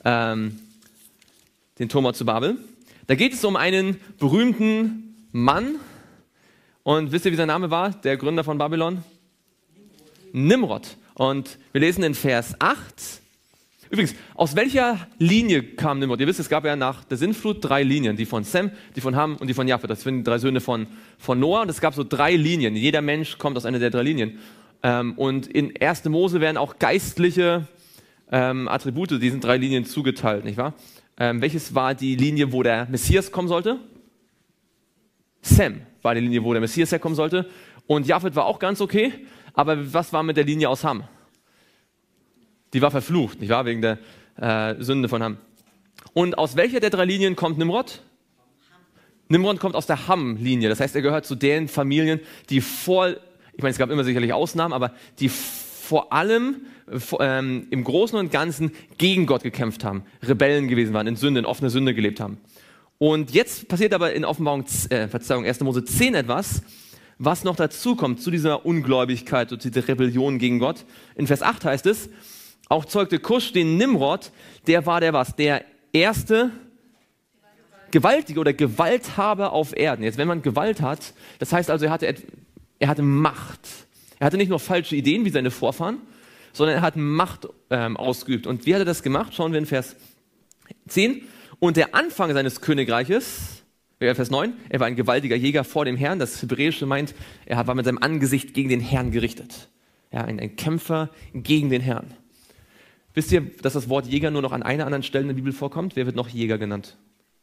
den Turmbau zu Babel. Da geht es um einen berühmten Mann. Und wisst ihr, wie sein Name war? Der Gründer von Babylon? Nimrod. Und wir lesen in Vers 8. Übrigens, aus welcher Linie kam Nimrod? Ihr wisst, es gab ja nach der Sintflut 3 Linien. Die von Sem, die von Ham und die von Japhet. Das sind die 3 Söhne von Noah. Und es gab so 3 Linien. Jeder Mensch kommt aus einer der 3 Linien. Und in 1. Mose werden auch geistliche Attribute diesen 3 Linien zugeteilt, nicht wahr? Welches war die Linie, wo der Messias kommen sollte? Sem war die Linie, wo der Messias herkommen sollte. Und Japhet war auch ganz okay. Aber was war mit der Linie aus Ham? Die war verflucht, nicht wahr? Wegen der Sünde von Ham. Und aus welcher der 3 Linien kommt Nimrod? Nimrod kommt aus der Ham-Linie. Das heißt, er gehört zu den Familien, die ich meine, es gab immer sicherlich Ausnahmen, aber die vor allem im Großen und Ganzen gegen Gott gekämpft haben, Rebellen gewesen waren, in Sünde, in offener Sünde gelebt haben. Und jetzt passiert aber in 1. Mose 10 etwas, was noch dazu kommt zu dieser Ungläubigkeit und dieser Rebellion gegen Gott. In Vers 8 heißt es, auch zeugte Kusch den Nimrod, der war der was? Der erste Gewaltige oder Gewalthaber auf Erden. Jetzt, wenn man Gewalt hat, das heißt also, er hatte Macht. Er hatte nicht nur falsche Ideen wie seine Vorfahren, sondern er hat Macht ausgeübt. Und wie hat er das gemacht? Schauen wir in Vers 10. Und der Anfang seines Königreiches, Vers 9, er war ein gewaltiger Jäger vor dem Herrn. Das Hebräische meint, er war mit seinem Angesicht gegen den Herrn gerichtet. Ja, ein Kämpfer gegen den Herrn. Wisst ihr, dass das Wort Jäger nur noch an einer anderen Stelle in der Bibel vorkommt? Wer wird noch Jäger genannt?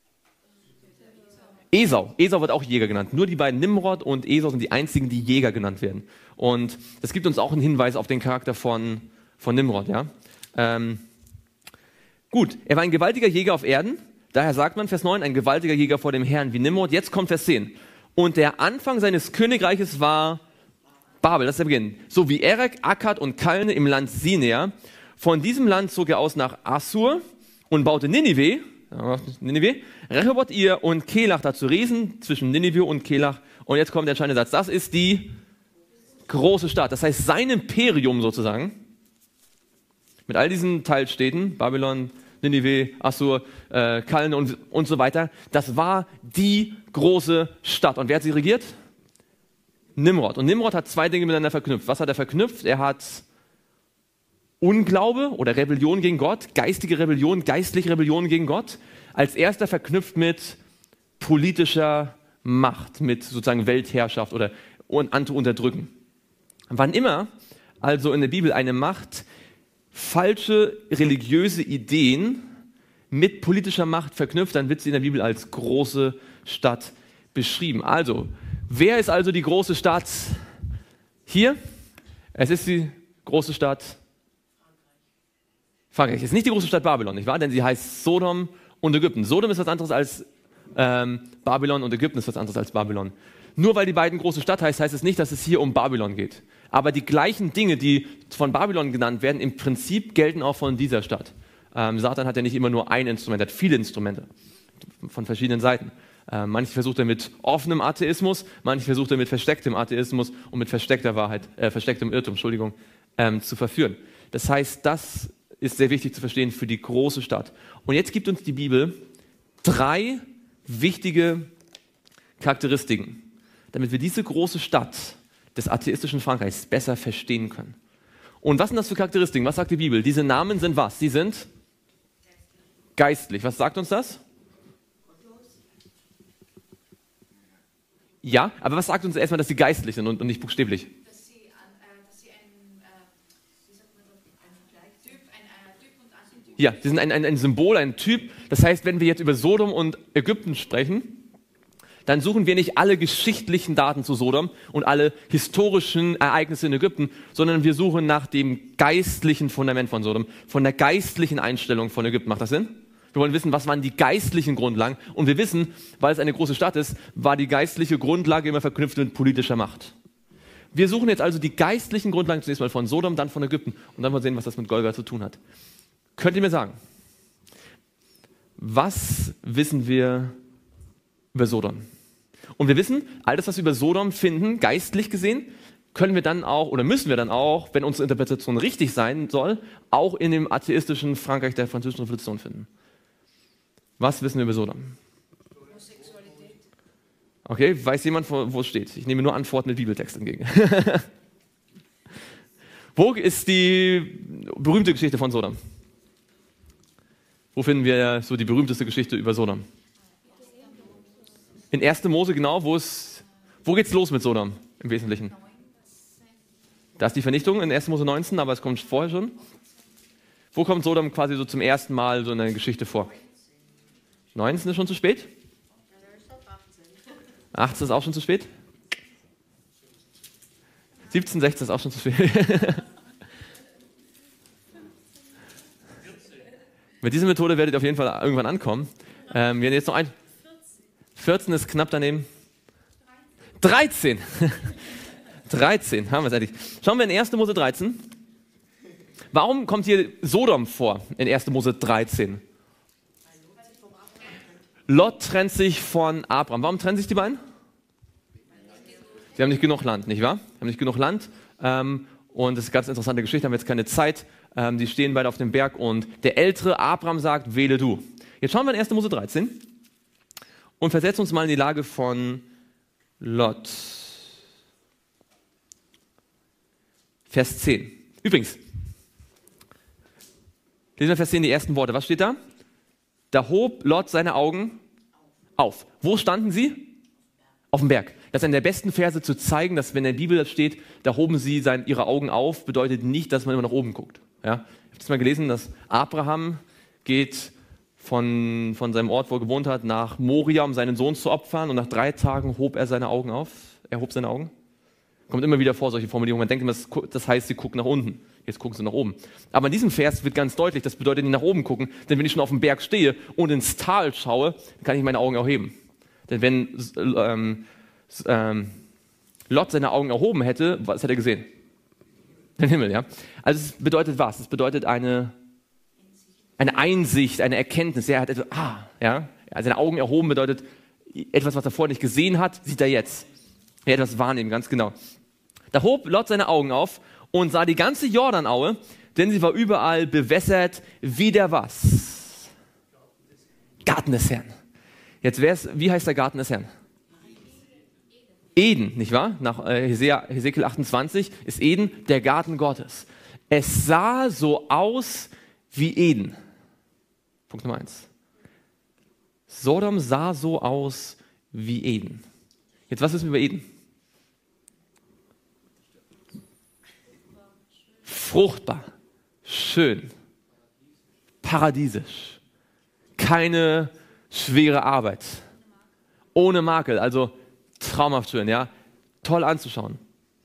Esau. Esau wird auch Jäger genannt. Nur die beiden Nimrod und Esau sind die einzigen, die Jäger genannt werden. Und das gibt uns auch einen Hinweis auf den Charakter von Nimrod. Ja? Gut, er war ein gewaltiger Jäger auf Erden. Daher sagt man, Vers 9, ein gewaltiger Jäger vor dem Herrn wie Nimrod. Jetzt kommt Vers 10. Und der Anfang seines Königreiches war Babel, das ist der Beginn. So wie Erek, Akkad und Kalne im Land Sinea. Von diesem Land zog er aus nach Assur und baute Ninive, Rehoboth ihr und Kelach dazu Riesen zwischen Ninive und Kelach. Und jetzt kommt der entscheidende Satz. Das ist die große Stadt. Das heißt, sein Imperium sozusagen, mit all diesen Teilstädten, Babylon, Ninive, Assur, Kalne und so weiter, das war die große Stadt. Und wer hat sie regiert? Nimrod. Und Nimrod hat zwei Dinge miteinander verknüpft. Was hat er verknüpft? Er hat Unglaube oder Rebellion gegen Gott, geistige Rebellion, geistliche Rebellion gegen Gott, als erster verknüpft mit politischer Macht, mit sozusagen Weltherrschaft oder Unterdrücken. Wann immer also in der Bibel eine Macht falsche religiöse Ideen mit politischer Macht verknüpft, dann wird sie in der Bibel als große Stadt beschrieben. Also, wer ist also die große Stadt hier? Es ist die große Stadt Frankreich. Es ist nicht die große Stadt Babylon, nicht wahr? Denn sie heißt Sodom und Ägypten. Sodom ist was anderes als Babylon und Ägypten ist was anderes als Babylon. Nur weil die beiden große Stadt heißt es nicht, dass es hier um Babylon geht. Aber die gleichen Dinge, die von Babylon genannt werden, im Prinzip gelten auch von dieser Stadt. Satan hat ja nicht immer nur ein Instrument, er hat viele Instrumente von verschiedenen Seiten. Manche versucht er mit offenem Atheismus, manche versucht er mit verstecktem Atheismus und mit versteckter Wahrheit, verstecktem Irrtum, zu verführen. Das heißt, das ist sehr wichtig zu verstehen für die große Stadt. Und jetzt gibt uns die Bibel 3 wichtige Charakteristiken, damit wir diese große Stadt des atheistischen Frankreichs besser verstehen können. Und was sind das für Charakteristiken? Was sagt die Bibel? Diese Namen sind was? Sie sind geistlich. Was sagt uns das? Ja, aber was sagt uns erstmal, dass sie geistlich sind und nicht buchstäblich? Dass sie Typ und Antityp. Ja, sie sind ein Symbol, ein Typ. Das heißt, wenn wir jetzt über Sodom und Ägypten sprechen, dann suchen wir nicht alle geschichtlichen Daten zu Sodom und alle historischen Ereignisse in Ägypten, sondern wir suchen nach dem geistlichen Fundament von Sodom, von der geistlichen Einstellung von Ägypten. Macht das Sinn? Wir wollen wissen, was waren die geistlichen Grundlagen. Und wir wissen, weil es eine große Stadt ist, war die geistliche Grundlage immer verknüpft mit politischer Macht. Wir suchen jetzt also die geistlichen Grundlagen zunächst mal von Sodom, dann von Ägypten und dann mal sehen, was das mit Golgatha zu tun hat. Könnt ihr mir sagen, was wissen wir über Sodom? Und wir wissen, all das, was wir über Sodom finden, geistlich gesehen, können wir dann auch, oder müssen wir dann auch, wenn unsere Interpretation richtig sein soll, auch in dem atheistischen Frankreich der Französischen Revolution finden. Was wissen wir über Sodom? Homosexualität. Okay, weiß jemand, wo es steht? Ich nehme nur Antworten mit Bibeltext entgegen. Wo ist die berühmte Geschichte von Sodom? Wo finden wir so die berühmteste Geschichte über Sodom? In 1. Mose, genau. Wo geht's los mit Sodom im Wesentlichen? Da ist die Vernichtung in 1. Mose 19, aber es kommt vorher schon. Wo kommt Sodom quasi so zum ersten Mal so in der Geschichte vor? 19 ist schon zu spät? 18 ist auch schon zu spät? 17, 16 ist auch schon zu spät. Mit dieser Methode werdet ihr auf jeden Fall irgendwann ankommen. Wir haben jetzt noch 14 ist knapp daneben. 13. 13, haben wir es endlich. Schauen wir in 1. Mose 13. Warum kommt hier Sodom vor in 1. Mose 13? Lot trennt sich von Abraham. Warum trennen sich die beiden? Sie haben nicht genug Land, nicht wahr? Sie haben nicht genug Land. Und das ist eine ganz interessante Geschichte, haben wir jetzt keine Zeit. Die stehen beide auf dem Berg und der ältere Abraham sagt, wähle du. Jetzt schauen wir in 1. Mose 13 und versetzen uns mal in die Lage von Lot. Vers 10. Übrigens, lesen wir Vers 10 die ersten Worte. Was steht da? Da hob Lot seine Augen auf. Wo standen sie? Auf dem Berg. Das ist einer der besten Verse zu zeigen, dass wenn in der Bibel steht, da hoben sie ihre Augen auf, bedeutet nicht, dass man immer nach oben guckt. Ja? Ich habe das mal gelesen, dass Abraham geht von seinem Ort, wo er gewohnt hat, nach Moria, um seinen Sohn zu opfern, und nach 3 Tagen hob er seine Augen auf. Er hob seine Augen. Kommt immer wieder vor, solche Formulierungen. Man denkt immer, das heißt, sie gucken nach unten. Jetzt gucken sie nach oben. Aber in diesem Vers wird ganz deutlich, das bedeutet nicht nach oben gucken, denn wenn ich schon auf dem Berg stehe und ins Tal schaue, dann kann ich meine Augen erheben. Denn wenn Lot seine Augen erhoben hätte, was hätte er gesehen? Den Himmel, ja. Also es bedeutet was? Es bedeutet eine Einsicht, eine Erkenntnis. Er hat etwas, ja. Also seine Augen erhoben bedeutet etwas, was er vorher nicht gesehen hat, sieht er jetzt. Er hat etwas wahrnehmen, ganz genau. Da hob Lot seine Augen auf und sah die ganze Jordanaue, denn sie war überall bewässert wie der was? Garten des Herrn. Jetzt wie heißt der Garten des Herrn? Eden, nicht wahr? Nach Hesekiel 28 ist Eden der Garten Gottes. Es sah so aus wie Eden. Punkt Nummer 1. Sodom sah so aus wie Eden. Jetzt, was wissen wir über Eden? Fruchtbar, schön, paradiesisch, keine schwere Arbeit, ohne Makel, also traumhaft schön, ja, toll anzuschauen.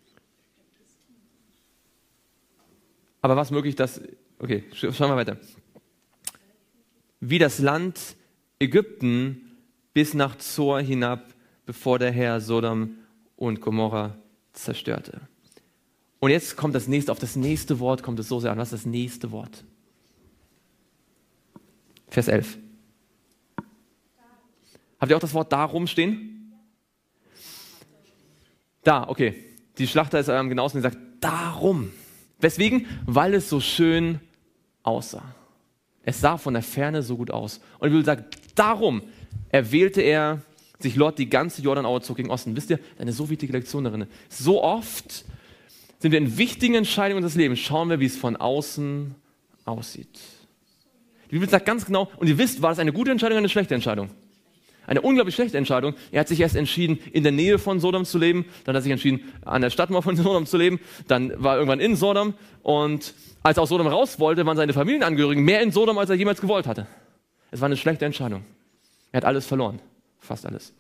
Aber was möglich, okay, schauen wir weiter. Wie das Land Ägypten bis nach Zoar hinab, bevor der Herr Sodom und Gomorra zerstörte. Und jetzt kommt auf das nächste Wort kommt es so sehr an. Was ist das nächste Wort? Vers 11. Habt ihr auch das Wort darum stehen? Da, okay. Die Schlachter ist genauso und sagt, darum. Weswegen? Weil es so schön aussah. Es sah von der Ferne so gut aus. Und die Bibel sagt, darum erwählte er sich Lot die ganze Jordanaue zog gegen Osten. Wisst ihr, eine so wichtige Lektion darin. So oft sind wir in wichtigen Entscheidungen unseres Lebens, schauen wir, wie es von außen aussieht. Die Bibel sagt ganz genau, und ihr wisst, war das eine gute Entscheidung oder eine schlechte Entscheidung? Eine unglaublich schlechte Entscheidung. Er hat sich erst entschieden, in der Nähe von Sodom zu leben, dann hat er sich entschieden, an der Stadtmauer von Sodom zu leben, dann war er irgendwann in Sodom, und als er aus Sodom raus wollte, waren seine Familienangehörigen mehr in Sodom, als er jemals gewollt hatte. Es war eine schlechte Entscheidung. Er hat alles verloren. Fast alles.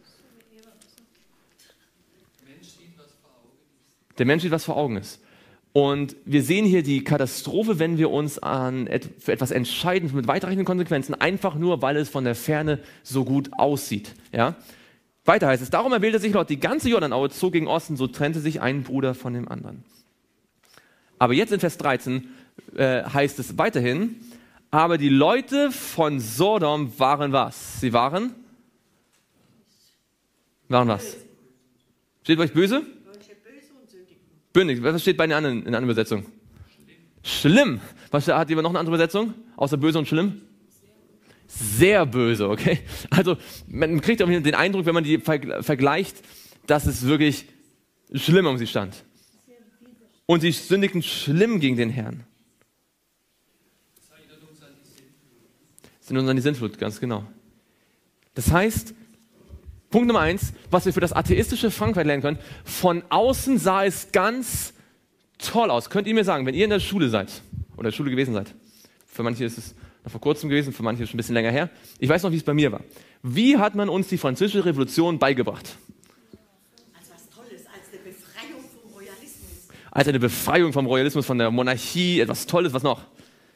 Der Mensch sieht, was vor Augen ist. Und wir sehen hier die Katastrophe, wenn wir uns für etwas entscheiden mit weitreichenden Konsequenzen, einfach nur, weil es von der Ferne so gut aussieht. Ja? Weiter heißt es, darum erwählte sich Lot die ganze Jordanaue, zog gegen Osten, so trennte sich ein Bruder von dem anderen. Aber jetzt in Vers 13 heißt es weiterhin, aber die Leute von Sodom waren was? Sie waren was? Steht bei euch böse? Bündig. Was steht bei den anderen in der anderen Übersetzung? Schlimm. Was hat jemand noch eine andere Übersetzung? Außer böse und schlimm? Sehr böse, okay? Also man kriegt auch den Eindruck, wenn man die vergleicht, dass es wirklich schlimm um sie stand. Und sie sündigten schlimm gegen den Herrn. Das sind uns an die Sintflut, ganz genau. Das heißt, Punkt Nummer 1, was wir für das atheistische Frankreich lernen können, von außen sah es ganz toll aus. Könnt ihr mir sagen, wenn ihr in der Schule seid, oder in der Schule gewesen seid, für manche ist es noch vor kurzem gewesen, für manche schon ein bisschen länger her, ich weiß noch, wie es bei mir war. Wie hat man uns die Französische Revolution beigebracht? Als was Tolles, als eine Befreiung vom Royalismus. Als eine Befreiung vom Royalismus, von der Monarchie, etwas Tolles, was noch?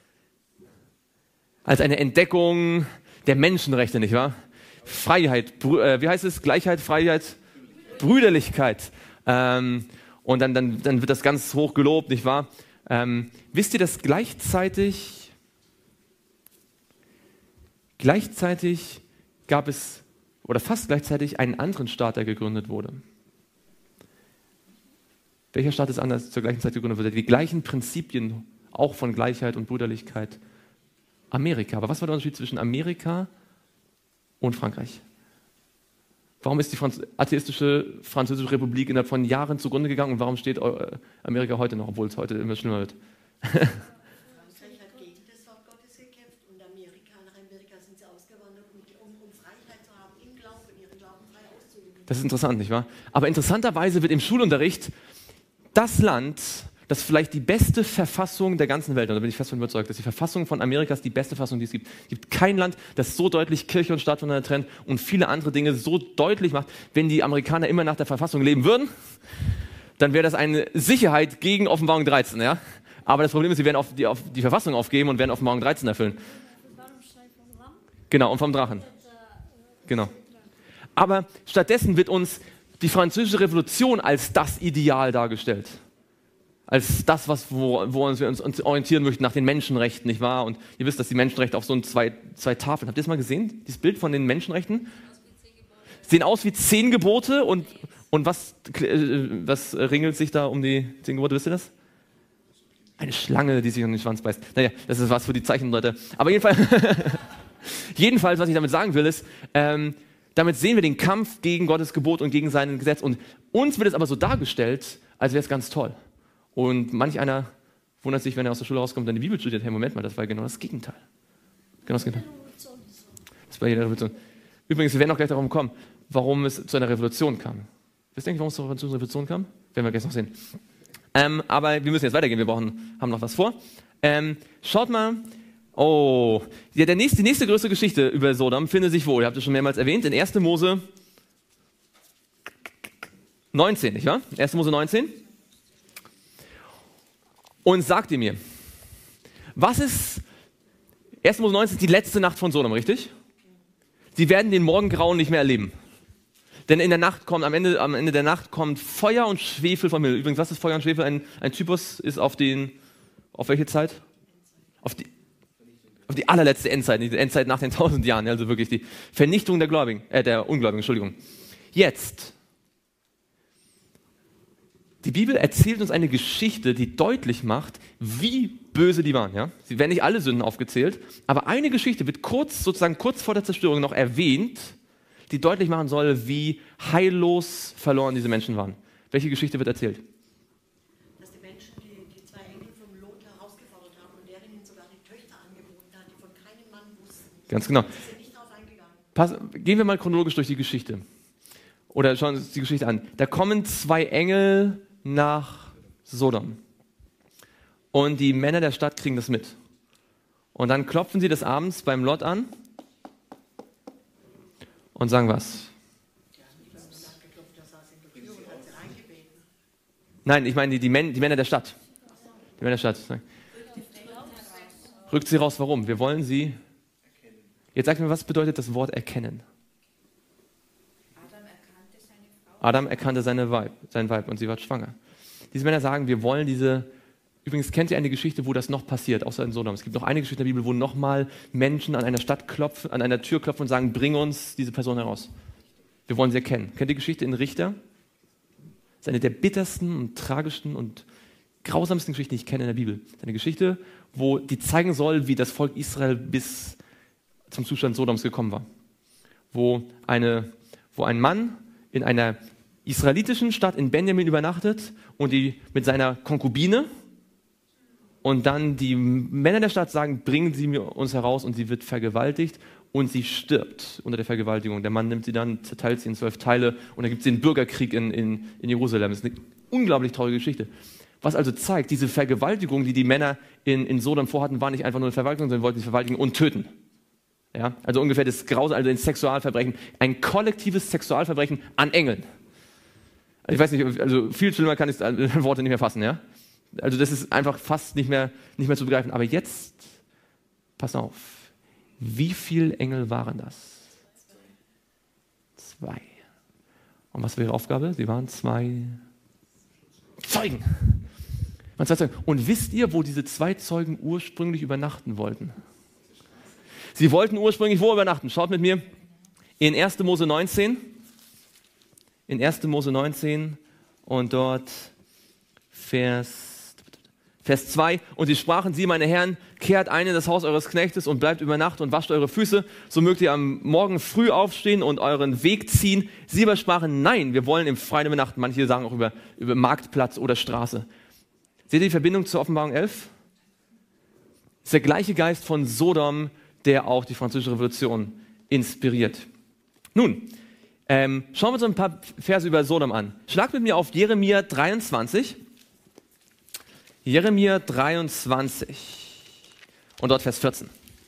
Als eine Entdeckung der Menschenrechte, nicht wahr? Freiheit, wie heißt es? Gleichheit, Freiheit, Brüderlichkeit. Und dann wird das ganz hoch gelobt, nicht wahr? Wisst ihr, dass gleichzeitig gab es, oder fast gleichzeitig, einen anderen Staat, der gegründet wurde? Welcher Staat ist anders zur gleichen Zeit gegründet wurde? Die gleichen Prinzipien, auch von Gleichheit und Brüderlichkeit. Amerika. Aber was war der Unterschied zwischen Amerika und Frankreich? Warum ist die atheistische Französische Republik innerhalb von Jahren zugrunde gegangen und warum steht Amerika heute noch, obwohl es heute immer schlimmer wird? Frankreich hat gegen das Wort Gottes gekämpft und nach Amerika sind sie ausgewandert, um Freiheit zu haben, im Glauben, ihren Glauben frei auszuüben. Das ist interessant, nicht wahr? Aber interessanterweise wird im Schulunterricht das Land, das vielleicht die beste Verfassung der ganzen Welt, und da bin ich fest von überzeugt, dass die Verfassung von Amerika ist die beste Verfassung, die es gibt. Es gibt kein Land, das so deutlich Kirche und Staat voneinander trennt und viele andere Dinge so deutlich macht. Wenn die Amerikaner immer nach der Verfassung leben würden, dann wäre das eine Sicherheit gegen Offenbarung 13. Ja? Aber das Problem ist, sie werden auf die Verfassung aufgeben und werden Offenbarung 13 erfüllen. Genau, und vom Drachen. Genau. Aber stattdessen wird uns die Französische Revolution als das Ideal dargestellt. Als das, woran wir uns orientieren möchten, nach den Menschenrechten, nicht wahr? Und ihr wisst, dass die Menschenrechte auf so zwei Tafeln, habt ihr das mal gesehen? Dieses Bild von den Menschenrechten? Sehen aus wie 10 Gebote und was ringelt sich da um die 10 Gebote, wisst ihr das? Eine Schlange, die sich an den Schwanz beißt. Naja, das ist was für die Zeichenleute. Aber jedenfalls, was ich damit sagen will, ist, damit sehen wir den Kampf gegen Gottes Gebot und gegen sein Gesetz. Und uns wird es aber so dargestellt, als wäre es ganz toll. Und manch einer wundert sich, wenn er aus der Schule rauskommt und dann die Bibel studiert. Hey, Moment mal, das war genau das Gegenteil. Genau das Gegenteil. Das war jede Revolution. Übrigens, wir werden auch gleich darauf kommen, warum es zu einer Revolution kam. Wisst ihr eigentlich, warum es zu einer Revolution kam? Werden wir gleich noch sehen. Aber wir müssen jetzt weitergehen, haben noch was vor. Schaut mal. Oh, die nächste größere Geschichte über Sodom findet sich wo? Ihr habt es schon mehrmals erwähnt, in 1. Mose 19, nicht wahr? 1. Mose 19. Und sagt ihr mir, was ist, 1. Mose 19 ist die letzte Nacht von Sodom, richtig? Sie werden den Morgengrauen nicht mehr erleben. Denn am Ende der Nacht kommt Feuer und Schwefel vom Himmel. Übrigens, was ist Feuer und Schwefel? Ein Typus ist auf welche Zeit? Auf die allerletzte Endzeit, die Endzeit nach den 1000 Jahren, also wirklich die Vernichtung der Ungläubigen, Entschuldigung. Jetzt. Die Bibel erzählt uns eine Geschichte, die deutlich macht, wie böse die waren. Ja? Sie werden nicht alle Sünden aufgezählt, aber eine Geschichte wird kurz vor der Zerstörung noch erwähnt, die deutlich machen soll, wie heillos verloren diese Menschen waren. Welche Geschichte wird erzählt? Dass die Menschen die 2 Engel vom Lot herausgefordert haben und der ihnen sogar die Töchter angeboten hat, die von keinem Mann wussten. Ganz genau. Sie sind nicht darauf eingegangen. Gehen wir mal chronologisch durch die Geschichte. Oder schauen wir uns die Geschichte an. Da kommen 2 Engel nach Sodom. Und die Männer der Stadt kriegen das mit. Und dann klopfen sie des Abends beim Lot an und sagen was? Nein, ich meine die Männer der Stadt. Die Männer der Stadt. Rückt sie raus, warum? Wir wollen sie... Jetzt sagt mir, was bedeutet das Wort erkennen? Adam erkannte sein Weib und sie war schwanger. Diese Männer sagen, wir wollen diese... Übrigens, kennt ihr eine Geschichte, wo das noch passiert, außer in Sodom? Es gibt noch eine Geschichte in der Bibel, wo nochmal Menschen an einer Tür klopfen und sagen, bring uns diese Person heraus. Wir wollen sie erkennen. Kennt ihr die Geschichte in Richter? Das ist eine der bittersten und tragischsten und grausamsten Geschichten, die ich kenne in der Bibel. Das ist eine Geschichte, die zeigen soll, wie das Volk Israel bis zum Zustand Sodoms gekommen war. Wo ein Mann in einer israelitischen Stadt in Benjamin übernachtet und die mit seiner Konkubine und dann die Männer der Stadt sagen, bringen Sie uns heraus und sie wird vergewaltigt und sie stirbt unter der Vergewaltigung. Der Mann nimmt sie dann, zerteilt sie in 12 Teile und dann gibt es den Bürgerkrieg in Jerusalem. Das ist eine unglaublich traurige Geschichte. Was also zeigt, diese Vergewaltigung, die Männer in Sodom vorhatten, war nicht einfach nur eine Vergewaltigung, sondern wollten sie vergewaltigen und töten. Ja? Also ungefähr das Grausam, also ein Sexualverbrechen, ein kollektives Sexualverbrechen an Engeln. Also ich weiß nicht, also viel schlimmer kann ich Worte nicht mehr fassen, ja? Also das ist einfach fast nicht mehr zu begreifen. Aber jetzt, pass auf, wie viele Engel waren das? 2. Und was war ihre Aufgabe? Sie waren 2 Zeugen. Und wisst ihr, wo diese 2 Zeugen ursprünglich übernachten wollten? Sie wollten ursprünglich wo übernachten? Schaut mit mir in 1. Mose 19. In 1. Mose 19 und dort Vers 2. Und sie sprachen, sie, meine Herren, kehrt ein in das Haus eures Knechtes und bleibt über Nacht und wascht eure Füße. So mögt ihr am Morgen früh aufstehen und euren Weg ziehen. Sie aber sprachen, nein, wir wollen im Freien übernachten. Manche sagen auch über Marktplatz oder Straße. Seht ihr die Verbindung zur Offenbarung 11? Das ist der gleiche Geist von Sodom, der auch die Französische Revolution inspiriert. Nun, schauen wir uns ein paar Verse über Sodom an. Schlag mit mir auf Jeremia 23. Jeremia 23 und dort Vers 14.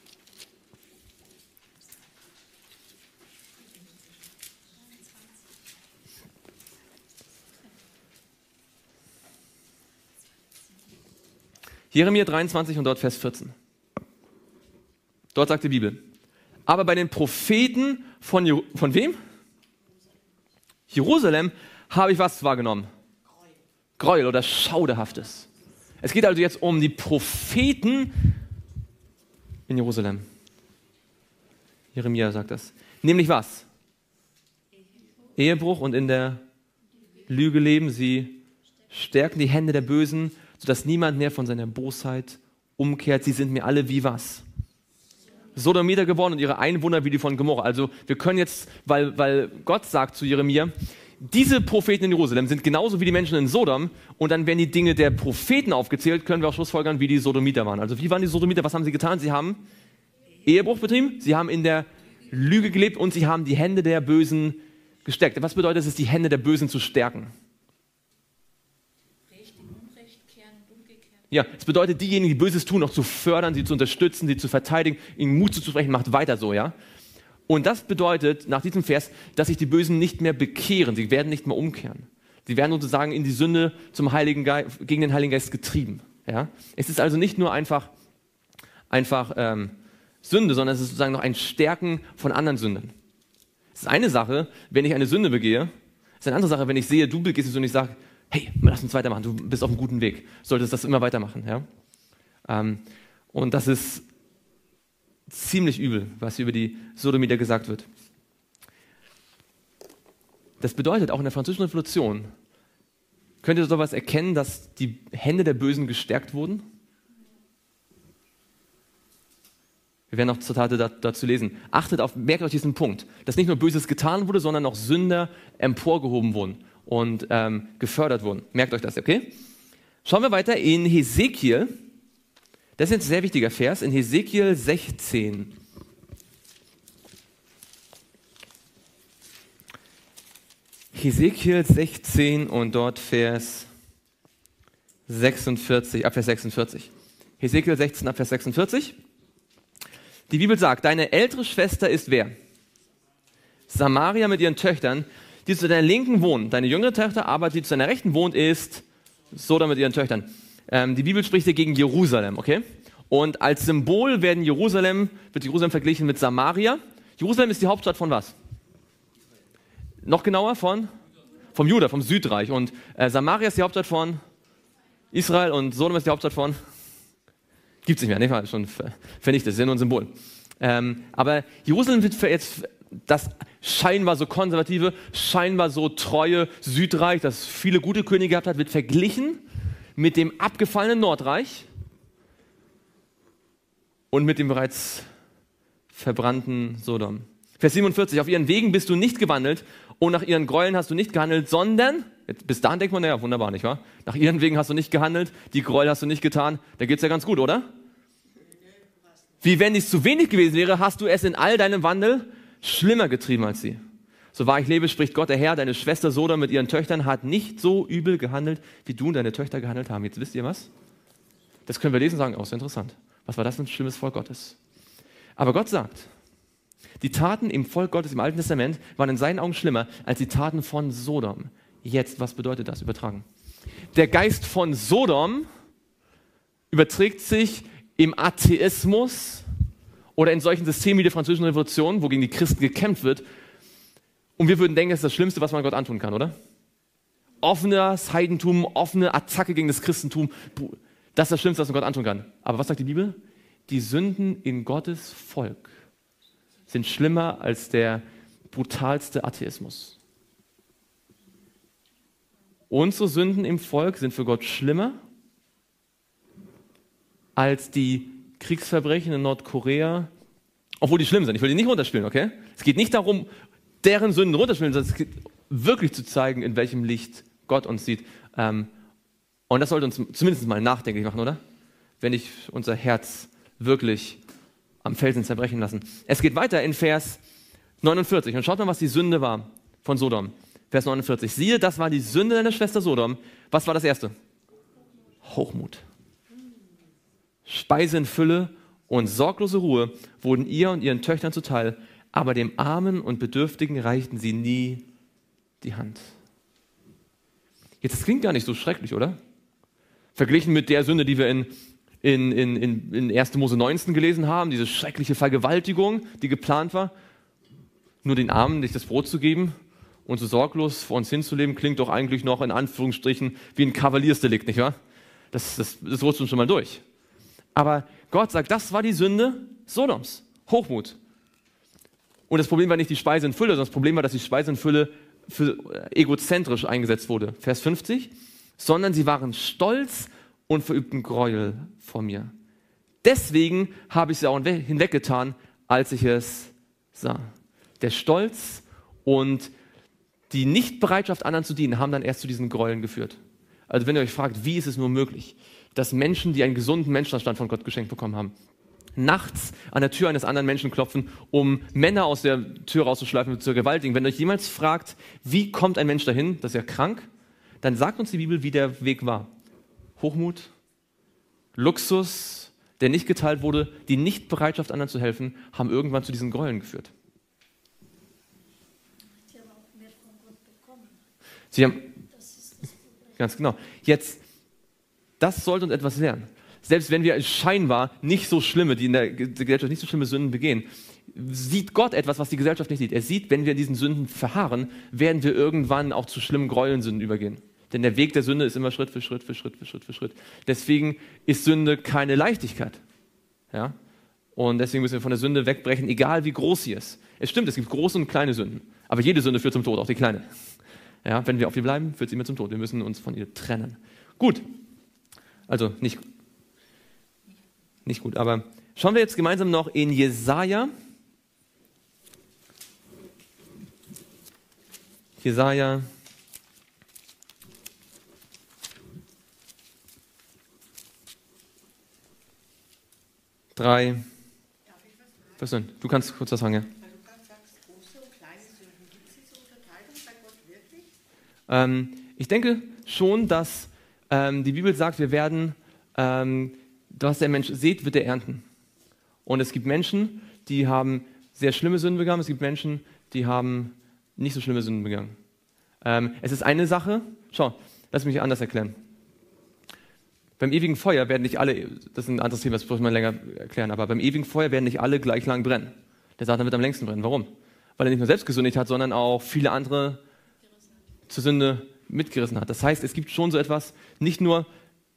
Jeremia 23 und dort Vers 14. Dort sagt die Bibel, aber bei den Propheten von wem? Jerusalem habe ich was wahrgenommen? Gräuel oder Schauderhaftes. Es geht also jetzt um die Propheten in Jerusalem. Jeremia sagt das. Nämlich was? Ehebruch und in der Lüge leben. Sie stärken die Hände der Bösen, sodass niemand mehr von seiner Bosheit umkehrt. Sie sind mir alle wie was? Sodomiter geworden und ihre Einwohner wie die von Gomorra. Also wir können jetzt, weil Gott sagt zu Jeremia, diese Propheten in Jerusalem sind genauso wie die Menschen in Sodom und dann werden die Dinge der Propheten aufgezählt, können wir auch schlussfolgern, wie die Sodomiter waren. Also wie waren die Sodomiter? Was haben sie getan? Sie haben Ehebruch betrieben, sie haben in der Lüge gelebt und sie haben die Hände der Bösen gestärkt. Was bedeutet es, die Hände der Bösen zu stärken? Ja, es bedeutet, diejenigen, die Böses tun, auch zu fördern, sie zu unterstützen, sie zu verteidigen, ihnen Mut zuzusprechen, macht weiter so, ja. Und das bedeutet, nach diesem Vers, dass sich die Bösen nicht mehr bekehren, sie werden nicht mehr umkehren. Sie werden sozusagen in die Sünde gegen den Heiligen Geist getrieben, ja. Es ist also nicht nur einfach Sünde, sondern es ist sozusagen noch ein Stärken von anderen Sünden. Es ist eine Sache, wenn ich eine Sünde begehe, es ist eine andere Sache, wenn ich sehe, du begehst die Sünde und ich sage, hey, lass uns weitermachen, du bist auf einem guten Weg, solltest das immer weitermachen. Ja? Und das ist ziemlich übel, was hier über die Sodomiter gesagt wird. Das bedeutet, auch in der Französischen Revolution, könnt ihr sowas erkennen, dass die Hände der Bösen gestärkt wurden? Wir werden noch Zitate dazu lesen. Merkt euch diesen Punkt, dass nicht nur Böses getan wurde, sondern auch Sünder emporgehoben wurden und gefördert wurden. Merkt euch das, okay? Schauen wir weiter in Hesekiel. Das ist jetzt ein sehr wichtiger Vers, in Hesekiel 16. Hesekiel 16 und dort Vers 46, ab Vers 46. Hesekiel 16, ab Vers 46. Die Bibel sagt, deine ältere Schwester ist wer? Samaria mit ihren Töchtern, die zu deiner Linken wohnen. Deine jüngere Tochter, aber die zu deiner Rechten wohnt, ist Sodom mit ihren Töchtern. Die Bibel spricht hier gegen Jerusalem, okay? Und als Symbol wird Jerusalem verglichen mit Samaria. Jerusalem ist die Hauptstadt von was? Noch genauer vom Juda, vom Südreich. Und Samaria ist die Hauptstadt von Israel und Sodom ist die Hauptstadt von... Gibt es nicht mehr, ne? Schon vernichtet, das ist ja nur ein Symbol. Aber Jerusalem wird jetzt das scheinbar so konservative, scheinbar so treue Südreich, das viele gute Könige gehabt hat, wird verglichen mit dem abgefallenen Nordreich und mit dem bereits verbrannten Sodom. Vers 47, auf ihren Wegen bist du nicht gewandelt und nach ihren Gräueln hast du nicht gehandelt, sondern, bis dahin denkt man, naja, wunderbar, nicht wahr? Nach ihren Wegen hast du nicht gehandelt, die Gräuel hast du nicht getan, da geht's ja ganz gut, oder? Wie wenn es zu wenig gewesen wäre, hast du es in all deinem Wandel schlimmer getrieben als sie. So wahr ich lebe, spricht Gott der Herr, deine Schwester Sodom mit ihren Töchtern hat nicht so übel gehandelt, wie du und deine Töchter gehandelt haben. Jetzt wisst ihr was? Das können wir lesen und sagen, oh, ist interessant. Was war das für ein schlimmes Volk Gottes? Aber Gott sagt, die Taten im Volk Gottes im Alten Testament waren in seinen Augen schlimmer als die Taten von Sodom. Jetzt, was bedeutet das? Übertragen. Der Geist von Sodom überträgt sich im Atheismus oder in solchen Systemen wie der Französischen Revolution, wo gegen die Christen gekämpft wird. Und wir würden denken, das ist das Schlimmste, was man Gott antun kann, oder? Offenes Heidentum, offene Attacke gegen das Christentum, das ist das Schlimmste, was man Gott antun kann. Aber was sagt die Bibel? Die Sünden in Gottes Volk sind schlimmer als der brutalste Atheismus. Unsere Sünden im Volk sind für Gott schlimmer als die Kriegsverbrechen in Nordkorea, obwohl die schlimm sind. Ich will die nicht runterspielen, okay? Es geht nicht darum, deren Sünden runterspielen, sondern es geht wirklich zu zeigen, in welchem Licht Gott uns sieht. Und das sollte uns zumindest mal nachdenklich machen, oder? Wenn nicht unser Herz wirklich am Felsen zerbrechen lassen. Es geht weiter in Vers 49. Und schaut mal, was die Sünde war von Sodom. Vers 49. Siehe, das war die Sünde deiner Schwester Sodom. Was war das erste? Hochmut. Speise in Fülle und sorglose Ruhe wurden ihr und ihren Töchtern zuteil, aber dem Armen und Bedürftigen reichten sie nie die Hand. Jetzt, das klingt gar nicht so schrecklich, oder? Verglichen mit der Sünde, die wir in 1. Mose 19 gelesen haben, diese schreckliche Vergewaltigung, die geplant war. Nur den Armen nicht das Brot zu geben und so sorglos vor uns hinzuleben, klingt doch eigentlich noch in Anführungsstrichen wie ein Kavaliersdelikt, nicht wahr? Das rutscht uns schon mal durch. Aber Gott sagt, das war die Sünde Sodoms, Hochmut. Und das Problem war nicht die Speise in Fülle, sondern das Problem war, dass die Speise in Fülle für egozentrisch eingesetzt wurde. Vers 50, sondern sie waren stolz und verübten Gräuel vor mir. Deswegen habe ich sie auch hinweggetan, als ich es sah. Der Stolz und die Nichtbereitschaft, anderen zu dienen, haben dann erst zu diesen Gräueln geführt. Also wenn ihr euch fragt, wie ist es nur möglich, dass Menschen, die einen gesunden Menschenverstand von Gott geschenkt bekommen haben, nachts an der Tür eines anderen Menschen klopfen, um Männer aus der Tür rauszuschleifen und zu vergewaltigen. Wenn ihr euch jemals fragt, wie kommt ein Mensch dahin, das ist ja krank, dann sagt uns die Bibel, wie der Weg war. Hochmut, Luxus, der nicht geteilt wurde, die Nichtbereitschaft, anderen zu helfen, haben irgendwann zu diesen Gräueln geführt. Sie haben auch mehr von Gott bekommen. Sie haben, Das ist das Problem. ganz genau. Jetzt, das sollte uns etwas lernen. Selbst wenn wir scheinbar nicht so schlimme, die in der Gesellschaft nicht so schlimme Sünden begehen, sieht Gott etwas, was die Gesellschaft nicht sieht. Er sieht, wenn wir in diesen Sünden verharren, werden wir irgendwann auch zu schlimmen Gräuelnsünden übergehen. Denn der Weg der Sünde ist immer Schritt für Schritt für Schritt für Schritt für Schritt. Deswegen ist Sünde keine Leichtigkeit. Ja? Und deswegen müssen wir von der Sünde wegbrechen, egal wie groß sie ist. Es stimmt, es gibt große und kleine Sünden. Aber jede Sünde führt zum Tod, auch die kleine. Ja? Wenn wir auf ihr bleiben, führt sie immer zum Tod. Wir müssen uns von ihr trennen. Gut. Also nicht gut, aber schauen wir jetzt gemeinsam noch in Jesaja. Jesaja 3. Was denn? Du kannst kurz was sagen, ja. Weil du gerade sagst, große und kleine Sünden. Gibt es diese Unterteilung bei Gott wirklich? Ich denke schon, dass die Bibel sagt, wir werden, was der Mensch sät, wird er ernten. Und es gibt Menschen, die haben sehr schlimme Sünden begangen, es gibt Menschen, die haben nicht so schlimme Sünden begangen. Es ist eine Sache, lass mich anders erklären. Beim ewigen Feuer werden nicht alle, das ist ein anderes Thema, das muss man länger erklären, aber beim ewigen Feuer werden nicht alle gleich lang brennen. Der Satan wird am längsten brennen. Warum? Weil er nicht nur selbst gesündigt hat, sondern auch viele andere zur Sünde mitgerissen hat. Das heißt, es gibt schon so etwas, nicht nur,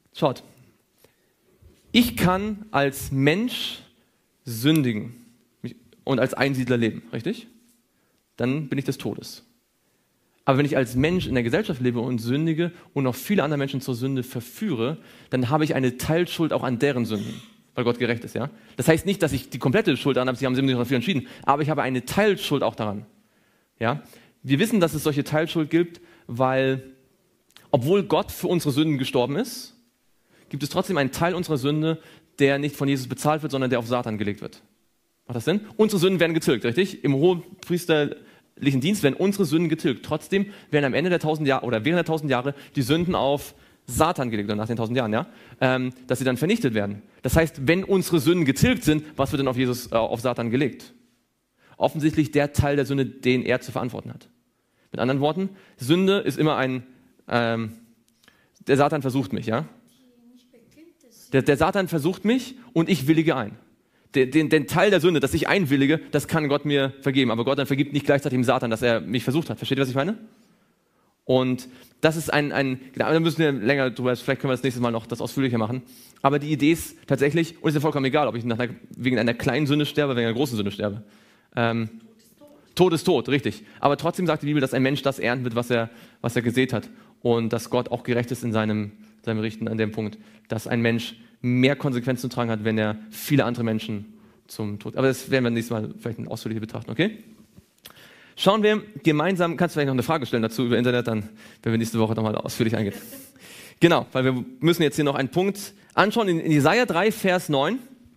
ich kann als Mensch sündigen und als Einsiedler leben, richtig? Dann bin ich des Todes. Aber wenn ich als Mensch in der Gesellschaft lebe und sündige und noch viele andere Menschen zur Sünde verführe, dann habe ich eine Teilschuld auch an deren Sünden, weil Gott gerecht ist. Ja? Das heißt nicht, dass ich die komplette Schuld daran habe, sie haben sich dafür entschieden, aber ich habe eine Teilschuld auch daran. Ja? Wir wissen, dass es solche Teilschuld gibt, weil, obwohl Gott für unsere Sünden gestorben ist, gibt es trotzdem einen Teil unserer Sünde, der nicht von Jesus bezahlt wird, sondern der auf Satan gelegt wird. Macht das Sinn? Unsere Sünden werden getilgt, richtig? Im hohenpriesterlichen Dienst werden unsere Sünden getilgt. Trotzdem werden am Ende der 1000 Jahre oder während der 1000 Jahre die Sünden auf Satan gelegt, oder nach den 1000 Jahren, ja? Dass sie dann vernichtet werden. Das heißt, wenn unsere Sünden getilgt sind, was wird denn auf Satan gelegt? Offensichtlich der Teil der Sünde, den er zu verantworten hat. Mit anderen Worten, Sünde ist immer der Satan versucht mich, ja? Der Satan versucht mich und ich willige ein. Den Teil der Sünde, dass ich einwillige, das kann Gott mir vergeben. Aber Gott dann vergibt nicht gleichzeitig dem Satan, dass er mich versucht hat. Versteht ihr, was ich meine? Und das ist da müssen wir länger drüber, vielleicht können wir das nächste Mal noch das ausführlicher machen. Aber die Idee ist tatsächlich, und es ist ja vollkommen egal, ob ich wegen einer kleinen Sünde sterbe, wegen einer großen Sünde sterbe. Tod ist tot, richtig. Aber trotzdem sagt die Bibel, dass ein Mensch das ernten wird, was er gesät hat. und dass Gott auch gerecht ist in seinem Richten an dem Punkt, dass ein Mensch mehr Konsequenzen zu tragen hat, wenn er viele andere Menschen zum Tod. Aber das werden wir nächstes Mal vielleicht ausführlicher betrachten, okay? Schauen wir gemeinsam, kannst du vielleicht noch eine Frage stellen dazu über Internet, dann werden wir nächste Woche nochmal ausführlich eingehen. Genau, weil wir müssen jetzt hier noch einen Punkt anschauen, in Jesaja 3, Vers 9.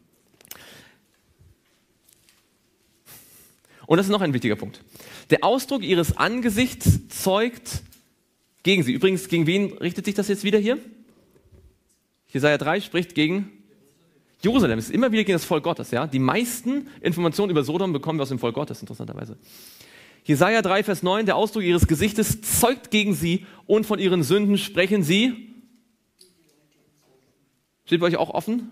Und das ist noch ein wichtiger Punkt. Der Ausdruck ihres Angesichts zeugt gegen sie. Übrigens, gegen wen richtet sich das jetzt wieder hier? Jesaja 3 spricht gegen Jerusalem. Es ist immer wieder gegen das Volk Gottes. Ja? Die meisten Informationen über Sodom bekommen wir aus dem Volk Gottes, interessanterweise. Jesaja 3, Vers 9, der Ausdruck ihres Gesichtes zeugt gegen sie und von ihren Sünden sprechen sie. Steht bei euch auch offen?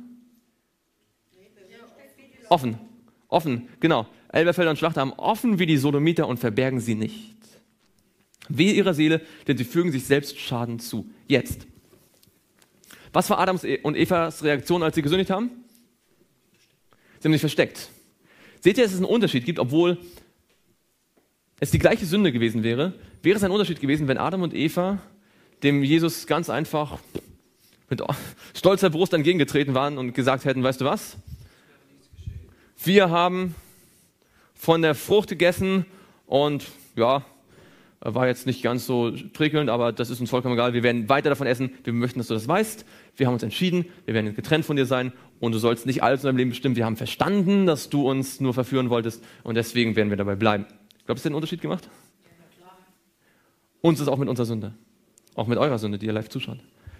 Offen, genau. Elberfelder und Schlachter haben offen wie die Sodomiter und verbergen sie nicht. Wehe ihrer Seele, denn sie fügen sich selbst Schaden zu. Jetzt. Was war Adams und Evas Reaktion, als sie gesündigt haben? Sie haben sich versteckt. Seht ihr, dass es einen Unterschied gibt, obwohl es die gleiche Sünde gewesen wäre, wäre es ein Unterschied gewesen, wenn Adam und Eva dem Jesus ganz einfach mit stolzer Brust entgegengetreten waren und gesagt hätten, weißt du was? Wir haben von der Frucht gegessen und ja, war jetzt nicht ganz so prickelnd, aber das ist uns vollkommen egal. Wir werden weiter davon essen. Wir möchten, dass du das weißt. Wir haben uns entschieden, wir werden getrennt von dir sein und du sollst nicht alles in deinem Leben bestimmen. Wir haben verstanden, dass du uns nur verführen wolltest und deswegen werden wir dabei bleiben. Ich glaube, das hat einen Unterschied gemacht. Uns ist auch mit unserer Sünde. Auch mit eurer Sünde, die ihr live zuschaut.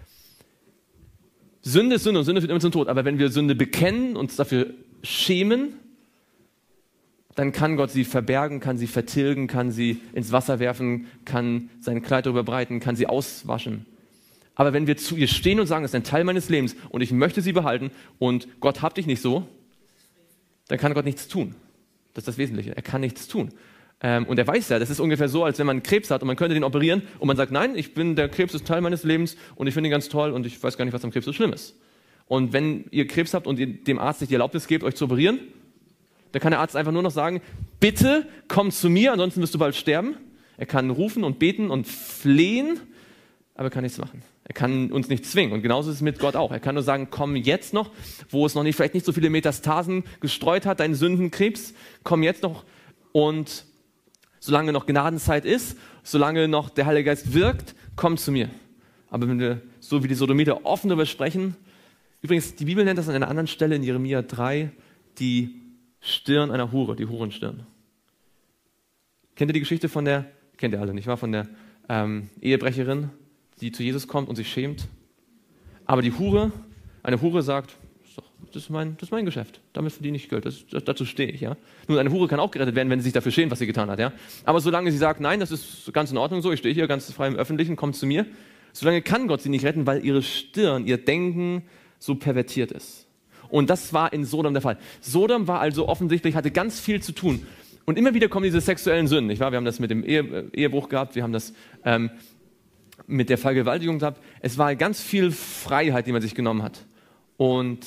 Sünde ist Sünde und Sünde führt immer zum Tod. Aber wenn wir Sünde bekennen, uns dafür schämen, dann kann Gott sie verbergen, kann sie vertilgen, kann sie ins Wasser werfen, kann sein Kleid darüber breiten, kann sie auswaschen. Aber wenn wir zu ihr stehen und sagen, das ist ein Teil meines Lebens und ich möchte sie behalten und Gott habt dich nicht so, dann kann Gott nichts tun. Das ist das Wesentliche. Er kann nichts tun. Und er weiß ja, das ist ungefähr so, als wenn man Krebs hat und man könnte den operieren und man sagt, nein, der Krebs ist Teil meines Lebens und ich finde ihn ganz toll und ich weiß gar nicht, was am Krebs so schlimm ist. Und wenn ihr Krebs habt und ihr dem Arzt nicht die Erlaubnis gebt, euch zu operieren, dann kann der Arzt einfach nur noch sagen, bitte komm zu mir, ansonsten wirst du bald sterben. Er kann rufen und beten und flehen, aber er kann nichts machen. Er kann uns nicht zwingen. Und genauso ist es mit Gott auch. Er kann nur sagen, komm jetzt noch, wo es noch nicht, vielleicht nicht so viele Metastasen gestreut hat, dein Sündenkrebs, komm jetzt noch und solange noch Gnadenzeit ist, solange noch der Heilige Geist wirkt, komm zu mir. Aber wenn wir so wie die Sodomiter offen darüber sprechen, übrigens, die Bibel nennt das an einer anderen Stelle in Jeremia 3, die Stirn einer Hure, die Hurenstirn. Kennt ihr die Geschichte kennt ihr alle nicht wahr, von der Ehebrecherin, die zu Jesus kommt und sich schämt? Aber eine Hure sagt, das ist mein Geschäft, damit verdiene ich Geld, dazu stehe ich. Ja? Nun, eine Hure kann auch gerettet werden, wenn sie sich dafür schämt, was sie getan hat. Ja? Aber solange sie sagt, nein, das ist ganz in Ordnung so, ich stehe hier ganz frei im Öffentlichen, kommt zu mir, solange kann Gott sie nicht retten, weil ihre Stirn, ihr Denken so pervertiert ist. Und das war in Sodom der Fall. Sodom war also offensichtlich, hatte ganz viel zu tun. Und immer wieder kommen diese sexuellen Sünden, nicht wahr? Wir haben das mit dem Ehebruch gehabt, wir haben das mit der Vergewaltigung gehabt. Es war ganz viel Freiheit, die man sich genommen hat. Und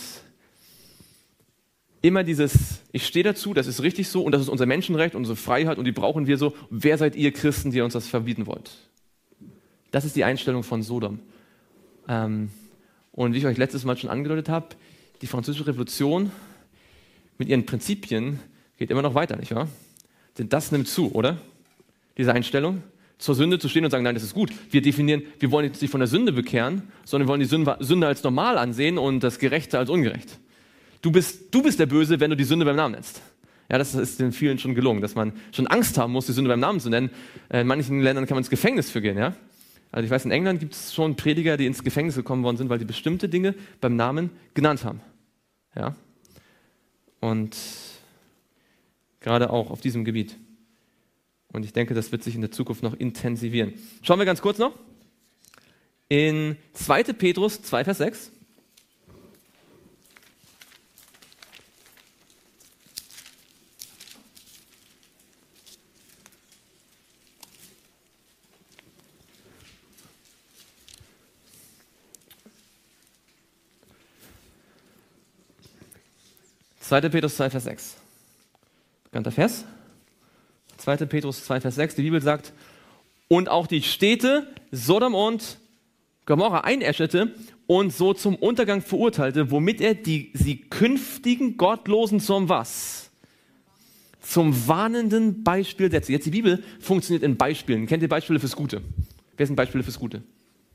immer dieses, ich stehe dazu, das ist richtig so und das ist unser Menschenrecht, unsere Freiheit und die brauchen wir so. Wer seid ihr Christen, die uns das verbieten wollt? Das ist die Einstellung von Sodom. Und wie ich euch letztes Mal schon angedeutet habe, die Französische Revolution mit ihren Prinzipien geht immer noch weiter, nicht wahr? Denn das nimmt zu, oder? Diese Einstellung, zur Sünde zu stehen und sagen, nein, das ist gut. Wir wollen jetzt nicht von der Sünde bekehren, sondern wir wollen die Sünde als normal ansehen und das Gerechte als ungerecht. Du bist der Böse, wenn du die Sünde beim Namen nennst. Ja, das ist den vielen schon gelungen, dass man schon Angst haben muss, die Sünde beim Namen zu nennen. In manchen Ländern kann man ins Gefängnis für gehen, ja? Also ich weiß, in England gibt es schon Prediger, die ins Gefängnis gekommen worden sind, weil sie bestimmte Dinge beim Namen genannt haben. Ja? Und gerade auch auf diesem Gebiet. Und ich denke, das wird sich in der Zukunft noch intensivieren. Schauen wir ganz kurz noch. In 2. Petrus 2, Vers 6. Petrus 2, Vers 6. Bekannter Vers. 2. Petrus 2, Vers 6. Die Bibel sagt, und auch die Städte Sodom und Gomorra einäscherte und so zum Untergang verurteilte, womit er sie künftigen Gottlosen zum was? Zum warnenden Beispiel setzte. Jetzt die Bibel funktioniert in Beispielen. Kennt ihr Beispiele fürs Gute? Wer sind Beispiele fürs Gute?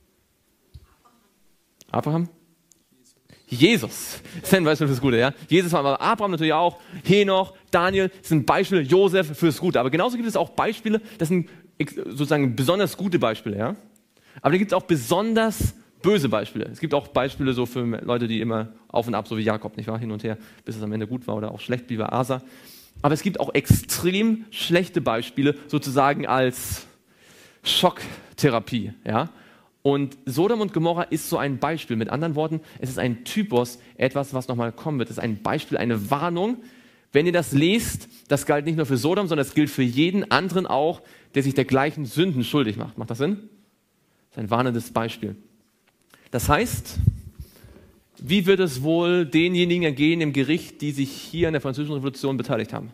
Abraham? Jesus ist ein Beispiel fürs Gute, ja. Jesus war aber Abraham natürlich auch, Henoch, Daniel sind Beispiele, Josef fürs Gute. Aber genauso gibt es auch Beispiele, das sind sozusagen besonders gute Beispiele, ja. Aber da gibt es auch besonders böse Beispiele. Es gibt auch Beispiele so für Leute, die immer auf und ab, so wie Jakob, nicht wahr, hin und her, bis es am Ende gut war oder auch schlecht, wie bei Asa. Aber es gibt auch extrem schlechte Beispiele, sozusagen als Schocktherapie, ja. Und Sodom und Gomorra ist so ein Beispiel. Mit anderen Worten, es ist ein Typos, etwas, was nochmal kommen wird. Es ist ein Beispiel, eine Warnung. Wenn ihr das lest, das galt nicht nur für Sodom, sondern es gilt für jeden anderen auch, der sich der gleichen Sünden schuldig macht. Macht das Sinn? Das ist ein warnendes Beispiel. Das heißt, wie wird es wohl denjenigen ergehen im Gericht, die sich hier an der Französischen Revolution beteiligt haben?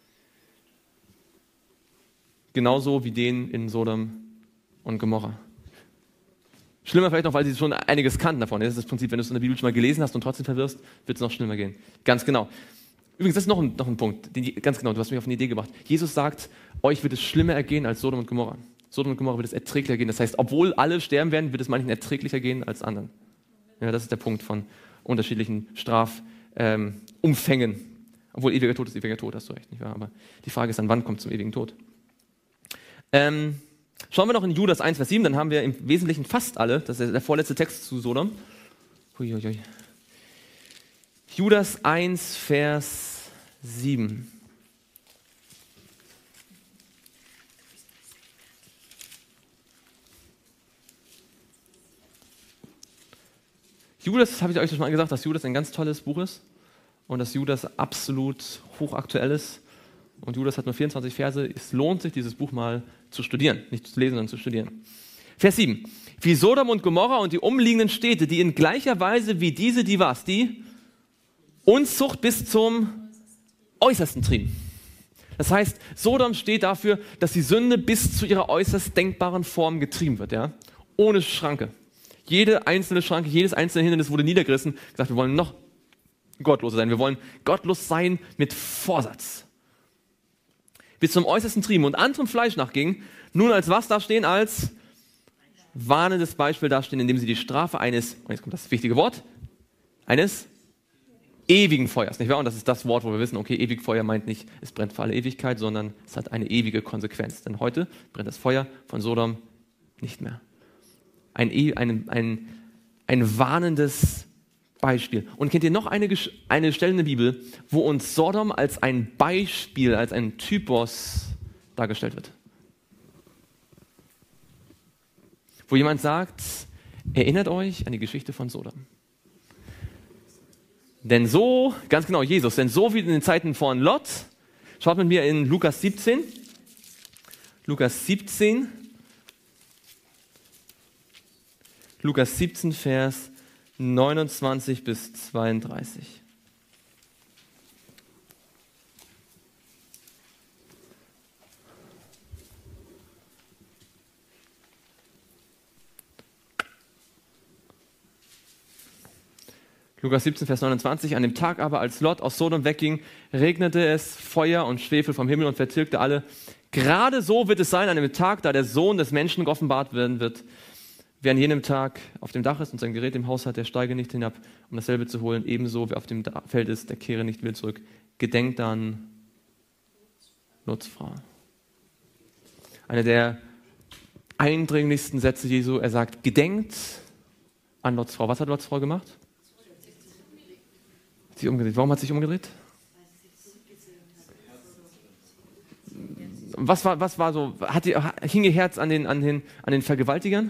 Genauso wie denen in Sodom und Gomorra. Schlimmer vielleicht noch, weil sie schon einiges kannten davon. Das ist das Prinzip, wenn du es in der Bibel schon mal gelesen hast und trotzdem verwirrst, wird es noch schlimmer gehen. Ganz genau. Übrigens, das ist noch ein Punkt. Ganz genau, du hast mich auf eine Idee gebracht. Jesus sagt, euch wird es schlimmer ergehen als Sodom und Gomorra. Sodom und Gomorra wird es erträglicher gehen. Das heißt, obwohl alle sterben werden, wird es manchen erträglicher gehen als anderen. Ja, das ist der Punkt von unterschiedlichen Strafumfängen. Obwohl ewiger Tod ist ewiger Tod, hast du recht, nicht wahr? Aber die Frage ist dann, wann kommt es zum ewigen Tod? Schauen wir noch in Judas 1, Vers 7, dann haben wir im Wesentlichen fast alle, das ist der vorletzte Text zu Sodom. Huiuiui. Judas 1, Vers 7. Judas, habe ich euch schon mal gesagt, dass Judas ein ganz tolles Buch ist und dass Judas absolut hochaktuell ist. Und Judas hat nur 24 Verse. Es lohnt sich, dieses Buch mal zu studieren. Nicht zu lesen, sondern zu studieren. Vers 7. Wie Sodom und Gomorra und die umliegenden Städte, die in gleicher Weise wie diese, die was? Die Unzucht bis zum Äußersten trieben. Das heißt, Sodom steht dafür, dass die Sünde bis zu ihrer äußerst denkbaren Form getrieben wird. Ja? Ohne Schranke. Jede einzelne Schranke, jedes einzelne Hindernis wurde niedergerissen. Gesagt, wir wollen noch gottloser sein. Wir wollen gottlos sein mit Vorsatz. Bis zum Äußersten trieben und anderem Fleisch nachgingen, nun als was dastehen? Als warnendes Beispiel dastehen, indem sie die Strafe eines, und jetzt kommt das wichtige Wort, eines ewigen Feuers, nicht wahr? Und das ist das Wort, wo wir wissen, okay, ewig Feuer meint nicht, es brennt für alle Ewigkeit, sondern es hat eine ewige Konsequenz. Denn heute brennt das Feuer von Sodom nicht mehr. Ein warnendes Beispiel. Und kennt ihr noch eine Stelle in der Bibel, wo uns Sodom als ein Beispiel, als ein Typos dargestellt wird? Wo jemand sagt, erinnert euch an die Geschichte von Sodom. Denn so, ganz genau, Jesus, denn so wie in den Zeiten von Lot, schaut mit mir in Lukas 17. Lukas 17, Vers 29 bis 32. Lukas 17, Vers 29. An dem Tag aber, als Lot aus Sodom wegging, regnete es Feuer und Schwefel vom Himmel und vertilgte alle. Gerade so wird es sein an dem Tag, da der Sohn des Menschen geoffenbart werden wird. Wer an jenem Tag auf dem Dach ist und sein Gerät im Haus hat, der steige nicht hinab, um dasselbe zu holen. Ebenso, wer auf dem Feld ist, der kehre nicht wieder zurück. Gedenkt an Lots Frau. Einer der eindringlichsten Sätze Jesu. Er sagt, gedenkt an Lots Frau. Was hat Lots Frau gemacht? Hat sich umgedreht. Warum hat sie sich umgedreht? Was war so? Hing ihr Herz an den Vergewaltigern?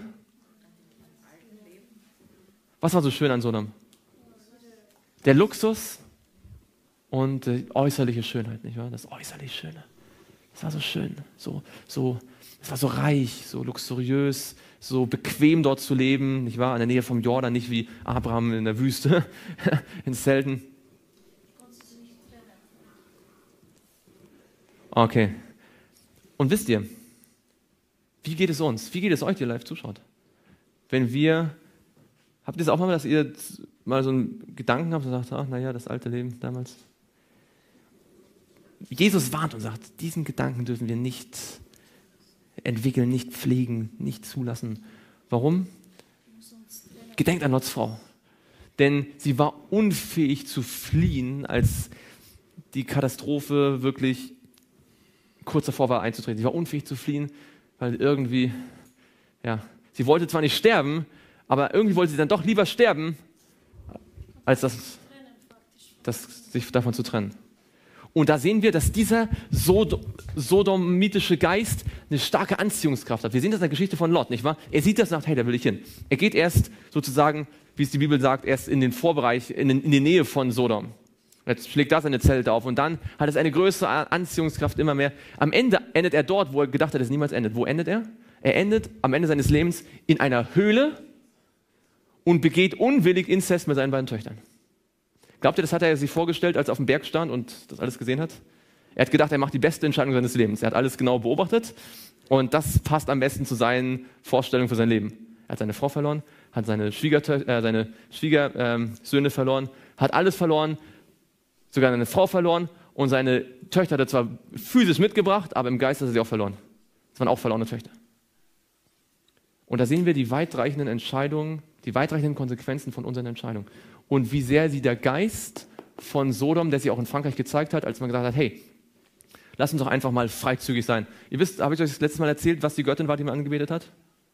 Was war so schön an Sodom? Der Luxus und die äußerliche Schönheit, nicht wahr? Das äußerlich Schöne. Das war so schön, es war so reich, so luxuriös, so bequem dort zu leben, nicht wahr? In der Nähe vom Jordan, nicht wie Abraham in der Wüste, in Zelten. Okay. Und wisst ihr, Wie geht es uns? Wie geht es euch, die live zuschaut? Habt ihr das auch mal, dass ihr mal so einen Gedanken habt und sagt, ach, naja, das alte Leben damals? Jesus warnt und sagt, diesen Gedanken dürfen wir nicht entwickeln, nicht pflegen, nicht zulassen. Warum? Gedenkt an Lots Frau. Denn sie war unfähig zu fliehen, als die Katastrophe wirklich kurz davor war einzutreten. Sie war unfähig zu fliehen, weil irgendwie, sie wollte zwar nicht sterben, aber irgendwie wollte sie dann doch lieber sterben, als sich davon zu trennen. Und da sehen wir, dass dieser sodomitische Geist eine starke Anziehungskraft hat. Wir sehen das in der Geschichte von Lot, nicht wahr? Er sieht das und sagt, hey, da will ich hin. Er geht erst sozusagen, wie es die Bibel sagt, erst in den Vorbereich, in die Nähe von Sodom. Jetzt schlägt da seine Zelte auf und dann hat es eine größere Anziehungskraft immer mehr. Am Ende endet er dort, wo er gedacht hat, dass es niemals endet. Wo endet er? Er endet am Ende seines Lebens in einer Höhle und begeht unwillig Inzest mit seinen beiden Töchtern. Glaubt ihr, das hat er sich vorgestellt, als er auf dem Berg stand und das alles gesehen hat? Er hat gedacht, er macht die beste Entscheidung seines Lebens. Er hat alles genau beobachtet und das passt am besten zu seinen Vorstellungen für sein Leben. Er hat seine Frau verloren, hat seine Schwiegersöhne verloren, hat alles verloren, sogar seine Frau verloren und seine Töchter hat er zwar physisch mitgebracht, aber im Geist hat er sie auch verloren. Das waren auch verlorene Töchter. Und da sehen wir die weitreichenden Entscheidungen, die weitreichenden Konsequenzen von unseren Entscheidungen. Und wie sehr sie der Geist von Sodom, der sich auch in Frankreich gezeigt hat, als man gesagt hat, hey, lass uns doch einfach mal freizügig sein. Ihr wisst, habe ich euch das letzte Mal erzählt, was die Göttin war, die man angebetet hat?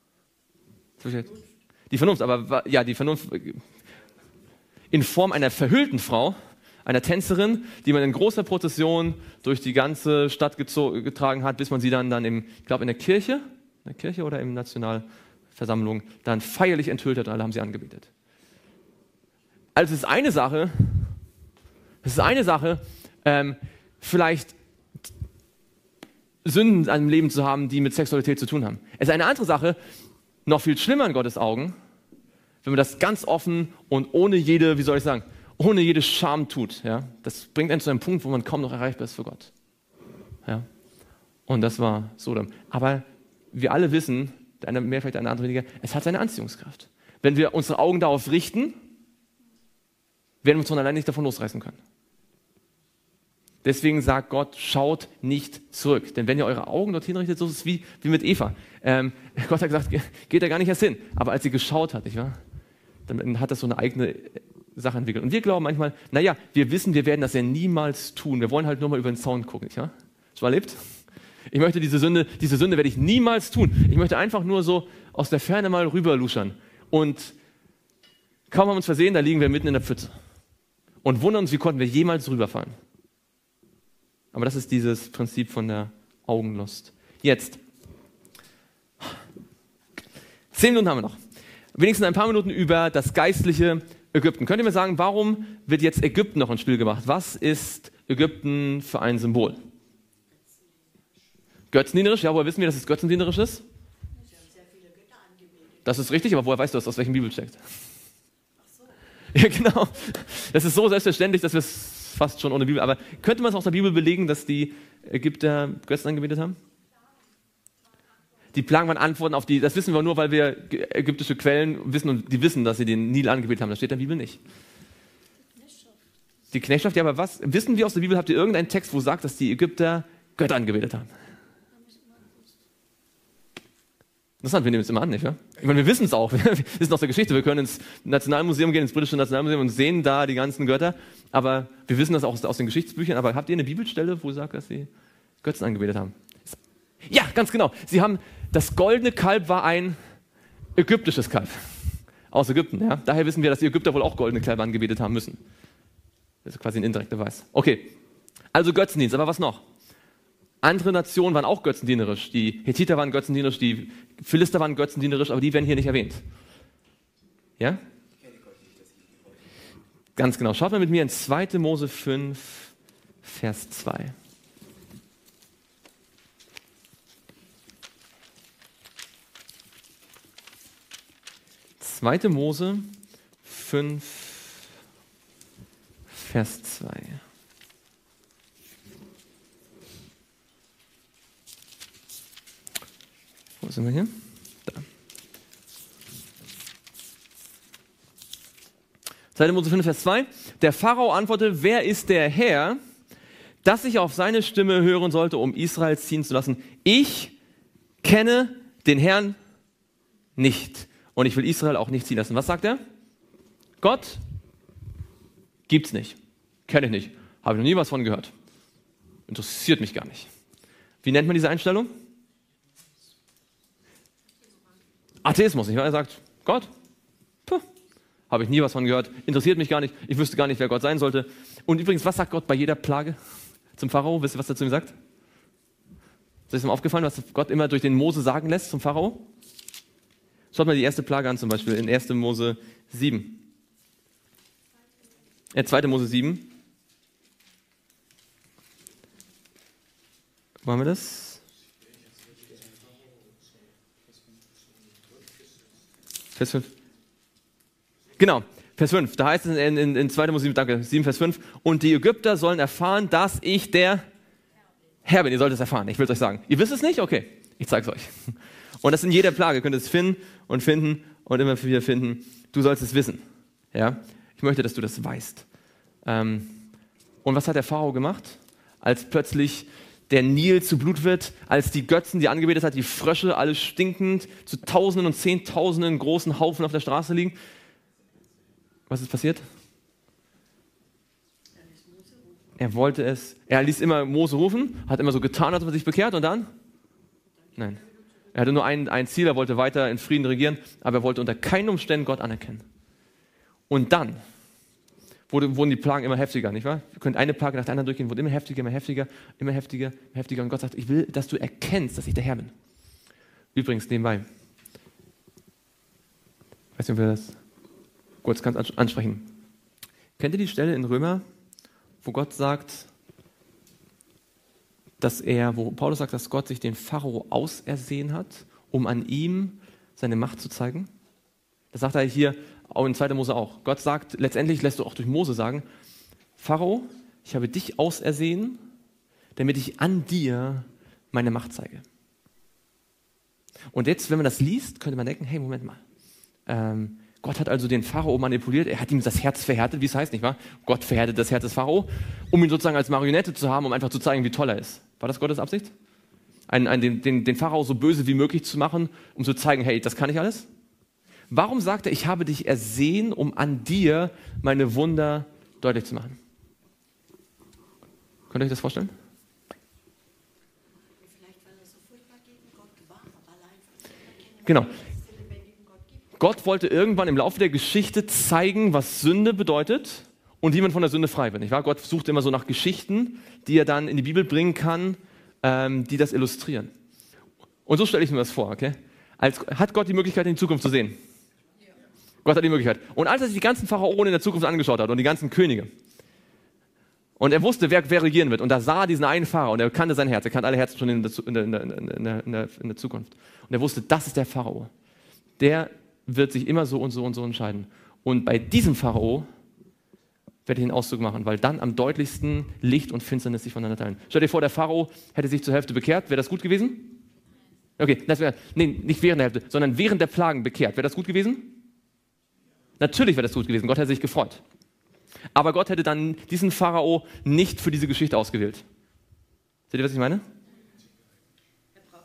Die Vernunft, aber ja, die Vernunft in Form einer verhüllten Frau, einer Tänzerin, die man in großer Prozession durch die ganze Stadt getragen hat, bis man sie dann in der Kirche oder im Nationalversammlung dann feierlich enthüllt hat und alle haben sie angebetet. Also es ist eine Sache, vielleicht Sünden in einem Leben zu haben, die mit Sexualität zu tun haben. Es ist eine andere Sache, noch viel schlimmer in Gottes Augen, wenn man das ganz offen und ohne jede Scham tut. Ja? Das bringt einen zu einem Punkt, wo man kaum noch erreichbar ist für Gott. Ja? Und das war Sodom. Aber wir alle wissen, der eine mehr, vielleicht der andere weniger, es hat seine Anziehungskraft. Wenn wir unsere Augen darauf richten, werden wir uns von allein nicht davon losreißen können. Deswegen sagt Gott, schaut nicht zurück. Denn wenn ihr eure Augen dorthin richtet, so ist es wie mit Eva. Gott hat gesagt, geht da gar nicht erst hin. Aber als sie geschaut hat, nicht wahr? Dann hat das so eine eigene Sache entwickelt. Und wir glauben manchmal, wir wissen, wir werden das ja niemals tun. Wir wollen halt nur mal über den Zaun gucken, nicht wahr? Schon mal erlebt? Ich möchte diese Sünde werde ich niemals tun. Ich möchte einfach nur so aus der Ferne mal rüberluschern. Und kaum haben wir uns versehen, da liegen wir mitten in der Pfütze. Und wundern uns, wie konnten wir jemals rüberfallen. Aber das ist dieses Prinzip von der Augenlust. Jetzt. 10 Minuten haben wir noch. Wenigstens ein paar Minuten über das geistliche Ägypten. Könnt ihr mir sagen, warum wird jetzt Ägypten noch ins Spiel gebracht? Was ist Ägypten für ein Symbol? Götzendienerisch? Ja, woher wissen wir, dass es götzendienerisch ist? Das ist richtig, aber woher weißt du das, aus welchem Bibeltext? Ja, genau. Das ist so selbstverständlich, dass wir es fast schon ohne Bibel, aber könnte man es aus der Bibel belegen, dass die Ägypter Götzen angebetet haben? Die Plagen waren Antworten auf das wissen wir nur, weil wir ägyptische Quellen wissen und die wissen, dass sie den Nil angebetet haben. Das steht in der Bibel nicht. Die Knechtschaft, ja, aber was? Wissen wir aus der Bibel, habt ihr irgendeinen Text, wo sagt, dass die Ägypter Götter angebetet haben? Interessant, wir nehmen es immer an, nicht wahr? Ich meine, wir wissen es auch. Wir wissen aus der Geschichte. Wir können ins Nationalmuseum gehen, ins britische Nationalmuseum und sehen da die ganzen Götter. Aber wir wissen das auch aus den Geschichtsbüchern. Aber habt ihr eine Bibelstelle, wo sagt, dass sie Götzen angebetet haben? Ja, ganz genau. Das goldene Kalb war ein ägyptisches Kalb. Aus Ägypten, ja. Daher wissen wir, dass die Ägypter wohl auch goldene Kälber angebetet haben müssen. Das ist quasi ein indirekter Beweis. Okay. Also Götzendienst. Aber was noch? Andere Nationen waren auch götzendienerisch. Die Hethiter waren götzendienerisch, die Philister waren götzendienerisch, aber die werden hier nicht erwähnt. Ja? Ganz genau. Schaut mal mit mir in 2. Mose 5, Vers 2. Zweite Mose 5, Vers 2. Wo sind wir hier? Da. 2. Mose 5, Vers 2. Der Pharao antwortete, wer ist der Herr, dass ich auf seine Stimme hören sollte, um Israel ziehen zu lassen? Ich kenne den Herrn nicht und ich will Israel auch nicht ziehen lassen. Was sagt er? Gott gibt's nicht. Kenne ich nicht. Habe ich noch nie was von gehört. Interessiert mich gar nicht. Wie nennt man diese Einstellung? Atheismus, nicht wahr? Er sagt, Gott, habe ich nie was von gehört, interessiert mich gar nicht, ich wüsste gar nicht, wer Gott sein sollte. Und übrigens, was sagt Gott bei jeder Plage zum Pharao? Wisst ihr, was er zu ihm sagt? Ist euch das mal aufgefallen, was Gott immer durch den Mose sagen lässt zum Pharao? Schaut mal die erste Plage an, zum Beispiel in 1. Mose 7. 2. Mose 7. Wo haben wir das? Vers 5. Genau, Vers 5. Da heißt es in 2. Mose 7, danke, 7, Vers 5. Und die Ägypter sollen erfahren, dass ich der Herr bin. Ihr sollt es erfahren, ich will es euch sagen. Ihr wisst es nicht? Okay, ich zeige es euch. Und das in jeder Plage. Ihr könnt es finden und immer wieder finden. Du sollst es wissen. Ja? Ich möchte, dass du das weißt. Und was hat der Pharao gemacht? Als plötzlich der Nil zu Blut wird, als die Götzen, die er angebetet hat, die Frösche, alles stinkend, zu Tausenden und Zehntausenden großen Haufen auf der Straße liegen. Was ist passiert? Er ließ immer Mose rufen, hat immer so getan, als ob er sich bekehrt und dann? Nein. Er hatte nur ein Ziel, er wollte weiter in Frieden regieren, aber er wollte unter keinen Umständen Gott anerkennen. Und dann wurden die Plagen immer heftiger, nicht wahr? Ihr könnt eine Plage nach der anderen durchgehen, wurde immer heftiger, immer heftiger, immer heftiger, immer heftiger. Und Gott sagt, ich will, dass du erkennst, dass ich der Herr bin. Übrigens, nebenbei. Ich weiß nicht, ob wir das kurz ganz ansprechen. Kennt ihr die Stelle in Römer, wo Gott sagt, wo Paulus sagt, dass Gott sich den Pharao ausersehen hat, um an ihm seine Macht zu zeigen? Das sagt er hier auch in 2. Mose auch. Gott sagt, letztendlich lässt du auch durch Mose sagen, Pharao, ich habe dich ausersehen, damit ich an dir meine Macht zeige. Und jetzt, wenn man das liest, könnte man denken, hey, Moment mal. Gott hat also den Pharao manipuliert, er hat ihm das Herz verhärtet, wie es heißt, nicht wahr? Gott verhärtet das Herz des Pharao, um ihn sozusagen als Marionette zu haben, um einfach zu zeigen, wie toll er ist. War das Gottes Absicht? Den Pharao so böse wie möglich zu machen, um zu zeigen, hey, das kann ich alles? Warum sagt er, ich habe dich ersehen, um an dir meine Wunder deutlich zu machen? Könnt ihr euch das vorstellen? Vielleicht, weil er so furchtbar gegen Gott war, aber allein Genau. es den lebendigen Gott gibt. Gott wollte irgendwann im Laufe der Geschichte zeigen, was Sünde bedeutet und wie man von der Sünde frei wird. Nicht wahr? Gott sucht immer so nach Geschichten, die er dann in die Bibel bringen kann, die das illustrieren. Und so stelle ich mir das vor. Okay? Hat Gott die Möglichkeit, in die Zukunft zu sehen? Gott hat die Möglichkeit. Und als er sich die ganzen Pharaonen in der Zukunft angeschaut hat und die ganzen Könige, und er wusste, wer regieren wird, und er sah diesen einen Pharao, und er kannte sein Herz, er kannte alle Herzen schon in der Zukunft. Und er wusste, das ist der Pharao. Der wird sich immer so und so und so entscheiden. Und bei diesem Pharao werde ich einen Auszug machen, weil dann am deutlichsten Licht und Finsternis sich voneinander teilen. Stell dir vor, der Pharao hätte sich zur Hälfte bekehrt. Wäre das gut gewesen? Okay, nicht während der Hälfte, sondern während der Plagen bekehrt. Wäre das gut gewesen? Natürlich wäre das gut gewesen. Gott hätte sich gefreut. Aber Gott hätte dann diesen Pharao nicht für diese Geschichte ausgewählt. Seht ihr, was ich meine? Er braucht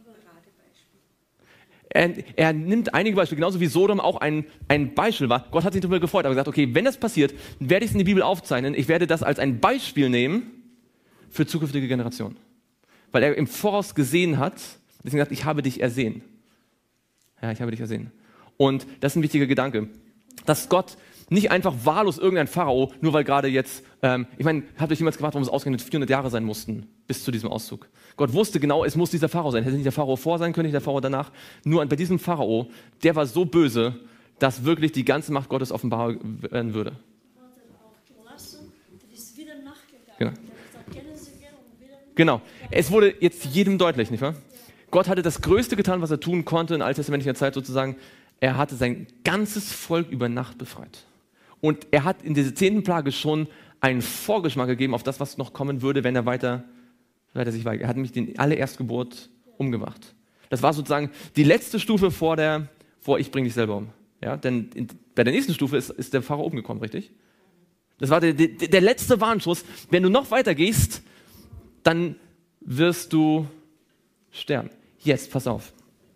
ein Paradebeispiel. Er nimmt einige Beispiele, genauso wie Sodom auch ein Beispiel war. Gott hat sich darüber gefreut, aber gesagt, okay, wenn das passiert, werde ich es in die Bibel aufzeichnen. Ich werde das als ein Beispiel nehmen für zukünftige Generationen. Weil er im Voraus gesehen hat, deswegen gesagt, ich habe dich ersehen. Ja, ich habe dich ersehen. Und das ist ein wichtiger Gedanke, dass Gott nicht einfach wahllos irgendein Pharao, nur weil gerade jetzt, ich meine, habt euch jemals gefragt, warum es ausgerechnet 400 Jahre sein mussten, bis zu diesem Auszug? Gott wusste genau, es muss dieser Pharao sein. Hätte nicht der Pharao vor sein können, nicht der Pharao danach. Nur bei diesem Pharao, der war so böse, dass wirklich die ganze Macht Gottes offenbar werden würde. Hat er auch gelassen, der ist wieder nachgegangen. Genau. Der hat gesagt, kennen Sie gern und wieder. Genau. Es wurde jetzt jedem deutlich, nicht wahr? Gott hatte das Größte getan, was er tun konnte in alttestamentlicher Zeit sozusagen. Er hatte sein ganzes Volk über Nacht befreit. Und er hat in dieser 10. Plage schon einen Vorgeschmack gegeben auf das, was noch kommen würde, wenn er weiter sich weigert. Er hat nämlich die allererste Geburt umgebracht. Das war sozusagen die letzte Stufe vor ich bringe dich selber um. Ja, denn bei der nächsten Stufe ist der Pharao umgekommen, richtig? Das war der letzte Warnschuss. Wenn du noch weiter gehst, dann wirst du sterben. Jetzt, pass auf.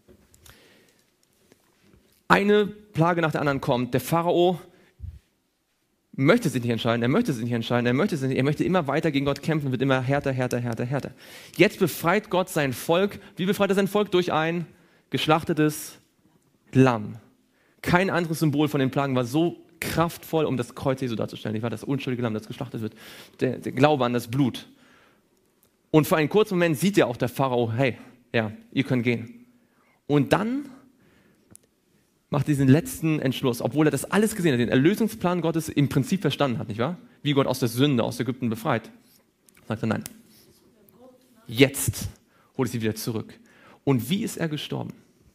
Eine Plage nach der anderen kommt. Der Pharao möchte sich nicht entscheiden, er möchte immer weiter gegen Gott kämpfen, wird immer härter. Jetzt befreit Gott sein Volk. Wie befreit er sein Volk? Durch ein geschlachtetes Lamm. Kein anderes Symbol von den Plagen war so kraftvoll, um das Kreuz Jesu darzustellen. Ich war das unschuldige Lamm, das geschlachtet wird. Der Glaube an das Blut. Und für einen kurzen Moment sieht ja auch der Pharao, hey, ja, ihr könnt gehen. Und dann macht diesen letzten Entschluss, obwohl er das alles gesehen hat, den Erlösungsplan Gottes im Prinzip verstanden hat, nicht wahr? Wie Gott aus der Sünde, aus Ägypten befreit. Sagt er, nein. Jetzt hole ich sie wieder zurück. Und wie ist er gestorben?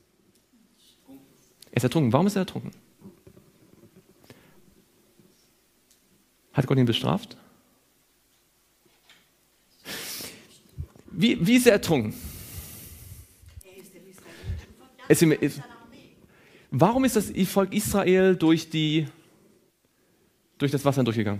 Er ist ertrunken. Warum ist er ertrunken? Hat Gott ihn bestraft? Wie ist er ertrunken? Warum ist das Volk Israel durch das Wasser durchgegangen?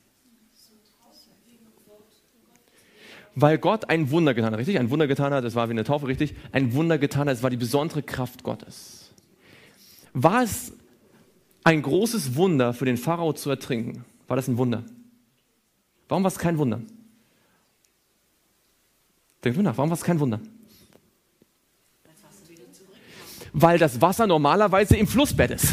Weil Gott ein Wunder getan hat, richtig? Ein Wunder getan hat, das war wie eine Taufe, richtig? Ein Wunder getan hat, das war die besondere Kraft Gottes. War es ein großes Wunder für den Pharao zu ertrinken? War das ein Wunder? Warum war es kein Wunder? Denkt nach, warum war es kein Wunder? Weil das Wasser normalerweise im Flussbett ist.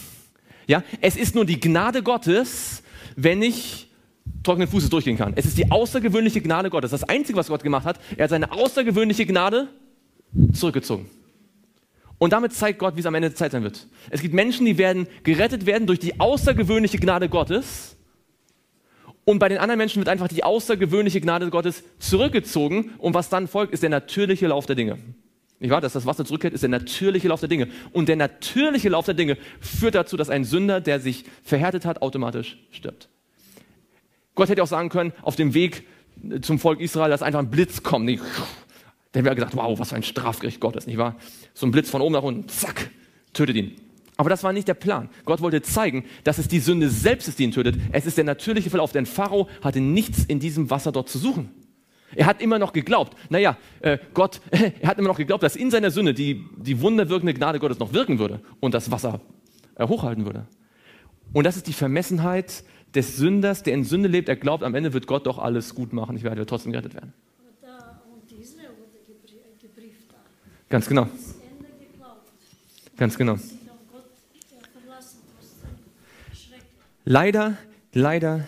Ja, es ist nur die Gnade Gottes, wenn ich trockenen Fußes durchgehen kann. Es ist die außergewöhnliche Gnade Gottes. Das Einzige, was Gott gemacht hat, er hat seine außergewöhnliche Gnade zurückgezogen. Und damit zeigt Gott, wie es am Ende der Zeit sein wird. Es gibt Menschen, die gerettet werden durch die außergewöhnliche Gnade Gottes. Und bei den anderen Menschen wird einfach die außergewöhnliche Gnade Gottes zurückgezogen. Und was dann folgt, ist der natürliche Lauf der Dinge. Nicht wahr? Dass das Wasser zurückkehrt, ist der natürliche Lauf der Dinge. Und der natürliche Lauf der Dinge führt dazu, dass ein Sünder, der sich verhärtet hat, automatisch stirbt. Gott hätte auch sagen können, auf dem Weg zum Volk Israel, dass einfach ein Blitz kommt. Der wäre gedacht, wow, was für ein Strafgericht Gottes, nicht wahr? So ein Blitz von oben nach unten, zack, tötet ihn. Aber das war nicht der Plan. Gott wollte zeigen, dass es die Sünde selbst ist, die ihn tötet. Es ist der natürliche Verlauf, denn Pharao hatte nichts in diesem Wasser dort zu suchen. Er hat immer noch geglaubt, er hat immer noch geglaubt, dass in seiner Sünde die wunderwirkende Gnade Gottes noch wirken würde und das Wasser hochhalten würde. Und das ist die Vermessenheit des Sünders, der in Sünde lebt. Er glaubt, am Ende wird Gott doch alles gut machen, ich werde trotzdem gerettet werden. Und Israel wurde gebrieft. Ganz genau. Das Ende geglaubt. Ganz genau. Sich auf Gott verlassen, was schrecklich. Leider.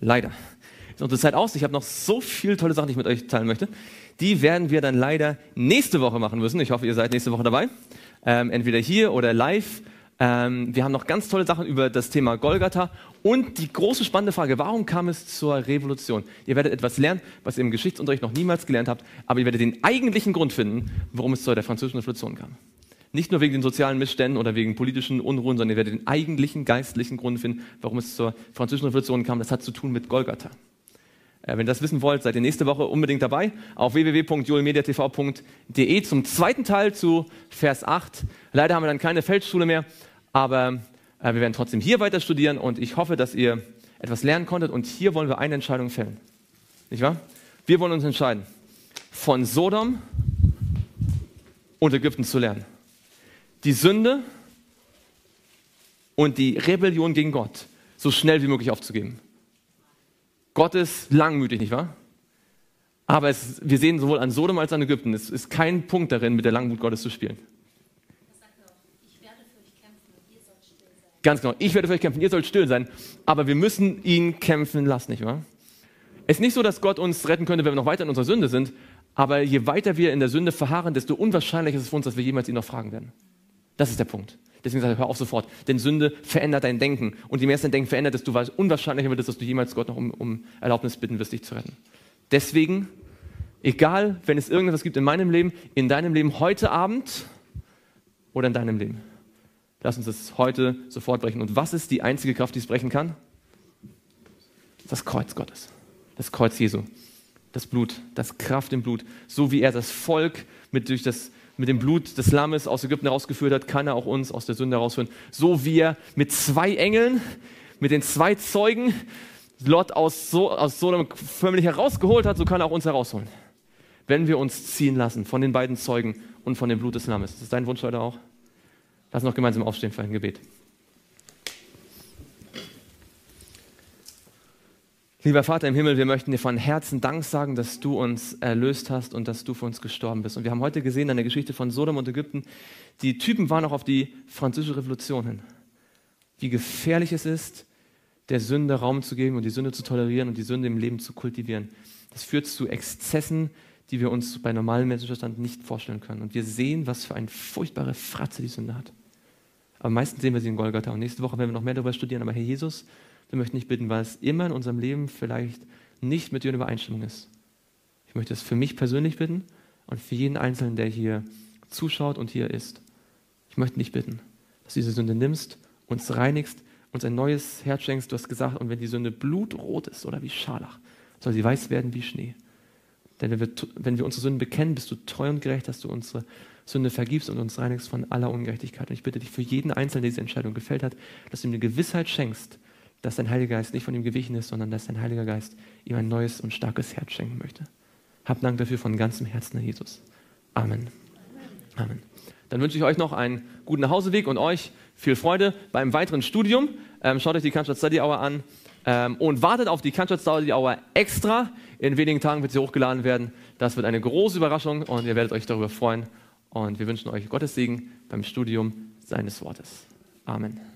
Ist unsere Zeit aus. Ich habe noch so viele tolle Sachen, die ich mit euch teilen möchte. Die werden wir dann leider nächste Woche machen müssen. Ich hoffe, ihr seid nächste Woche dabei. Entweder hier oder live. Wir haben noch ganz tolle Sachen über das Thema Golgatha. Und die große spannende Frage, warum kam es zur Revolution? Ihr werdet etwas lernen, was ihr im Geschichtsunterricht noch niemals gelernt habt. Aber ihr werdet den eigentlichen Grund finden, warum es zu der Französischen Revolution kam. Nicht nur wegen den sozialen Missständen oder wegen politischen Unruhen, sondern ihr werdet den eigentlichen geistlichen Grund finden, warum es zur Französischen Revolution kam. Das hat zu tun mit Golgatha. Wenn ihr das wissen wollt, seid ihr nächste Woche unbedingt dabei auf www.joelmediatv.de zum zweiten Teil zu Vers 8. Leider haben wir dann keine Feldschule mehr, aber wir werden trotzdem hier weiter studieren und ich hoffe, dass ihr etwas lernen konntet und hier wollen wir eine Entscheidung fällen. Nicht wahr? Wir wollen uns entscheiden, von Sodom und Ägypten zu lernen. Die Sünde und die Rebellion gegen Gott so schnell wie möglich aufzugeben. Gott ist langmütig, nicht wahr? Aber wir sehen sowohl an Sodom als auch an Ägypten, es ist kein Punkt darin, mit der Langmut Gottes zu spielen. Er sagt auch, ich werde für euch kämpfen und ihr sollt still sein. Ganz genau, ich werde für euch kämpfen, ihr sollt still sein, aber wir müssen ihn kämpfen lassen, nicht wahr? Es ist nicht so, dass Gott uns retten könnte, wenn wir noch weiter in unserer Sünde sind, aber je weiter wir in der Sünde verharren, desto unwahrscheinlicher ist es für uns, dass wir jemals ihn noch fragen werden. Das ist der Punkt. Deswegen sage ich, hör auf sofort. Denn Sünde verändert dein Denken. Und je mehr dein Denken verändert, desto unwahrscheinlicher wird es, dass du jemals Gott noch um Erlaubnis bitten wirst, dich zu retten. Deswegen, egal, wenn es irgendetwas gibt in meinem Leben, in deinem Leben heute Abend oder in deinem Leben, lass uns das heute sofort brechen. Und was ist die einzige Kraft, die es brechen kann? Das Kreuz Gottes. Das Kreuz Jesu. Das Blut, das Kraft im Blut. So wie er das Volk durch das mit dem Blut des Lammes aus Ägypten herausgeführt hat, kann er auch uns aus der Sünde herausführen. So wie er mit 2 Engeln, mit den 2 Zeugen Lot aus Sodom förmlich herausgeholt hat, so kann er auch uns herausholen. Wenn wir uns ziehen lassen von den beiden Zeugen und von dem Blut des Lammes. Ist das dein Wunsch heute auch? Lass uns noch gemeinsam aufstehen für ein Gebet. Lieber Vater im Himmel, wir möchten dir von Herzen Dank sagen, dass du uns erlöst hast und dass du für uns gestorben bist. Und wir haben heute gesehen an der Geschichte von Sodom und Ägypten, die Typen waren auch auf die französische Revolution hin. Wie gefährlich es ist, der Sünde Raum zu geben und die Sünde zu tolerieren und die Sünde im Leben zu kultivieren. Das führt zu Exzessen, die wir uns bei normalem Menschenverstand nicht vorstellen können. Und wir sehen, was für eine furchtbare Fratze die Sünde hat. Aber meistens sehen wir sie in Golgatha. Und nächste Woche werden wir noch mehr darüber studieren. Aber Herr Jesus, wir möchten dich bitten, weil es immer in unserem Leben vielleicht nicht mit dir in Übereinstimmung ist. Ich möchte es für mich persönlich bitten und für jeden Einzelnen, der hier zuschaut und hier ist. Ich möchte dich bitten, dass du diese Sünde nimmst, uns reinigst, uns ein neues Herz schenkst. Du hast gesagt, und wenn die Sünde blutrot ist oder wie Scharlach, soll sie weiß werden wie Schnee. Denn wenn wir unsere Sünden bekennen, bist du treu und gerecht, dass du unsere Sünde vergibst und uns reinigst von aller Ungerechtigkeit. Und ich bitte dich für jeden Einzelnen, der diese Entscheidung gefällt hat, dass du ihm eine Gewissheit schenkst, dass dein Heiliger Geist nicht von ihm gewichen ist, sondern dass dein Heiliger Geist ihm ein neues und starkes Herz schenken möchte. Hab Dank dafür von ganzem Herzen, Herr Jesus. Amen. Amen. Dann wünsche ich euch noch einen guten Nachhauseweg und euch viel Freude beim weiteren Studium. Schaut euch die Cannstatt Study Hour an und wartet auf die Cannstatt Study Hour extra. In wenigen Tagen wird sie hochgeladen werden. Das wird eine große Überraschung und ihr werdet euch darüber freuen. Und wir wünschen euch Gottes Segen beim Studium seines Wortes. Amen.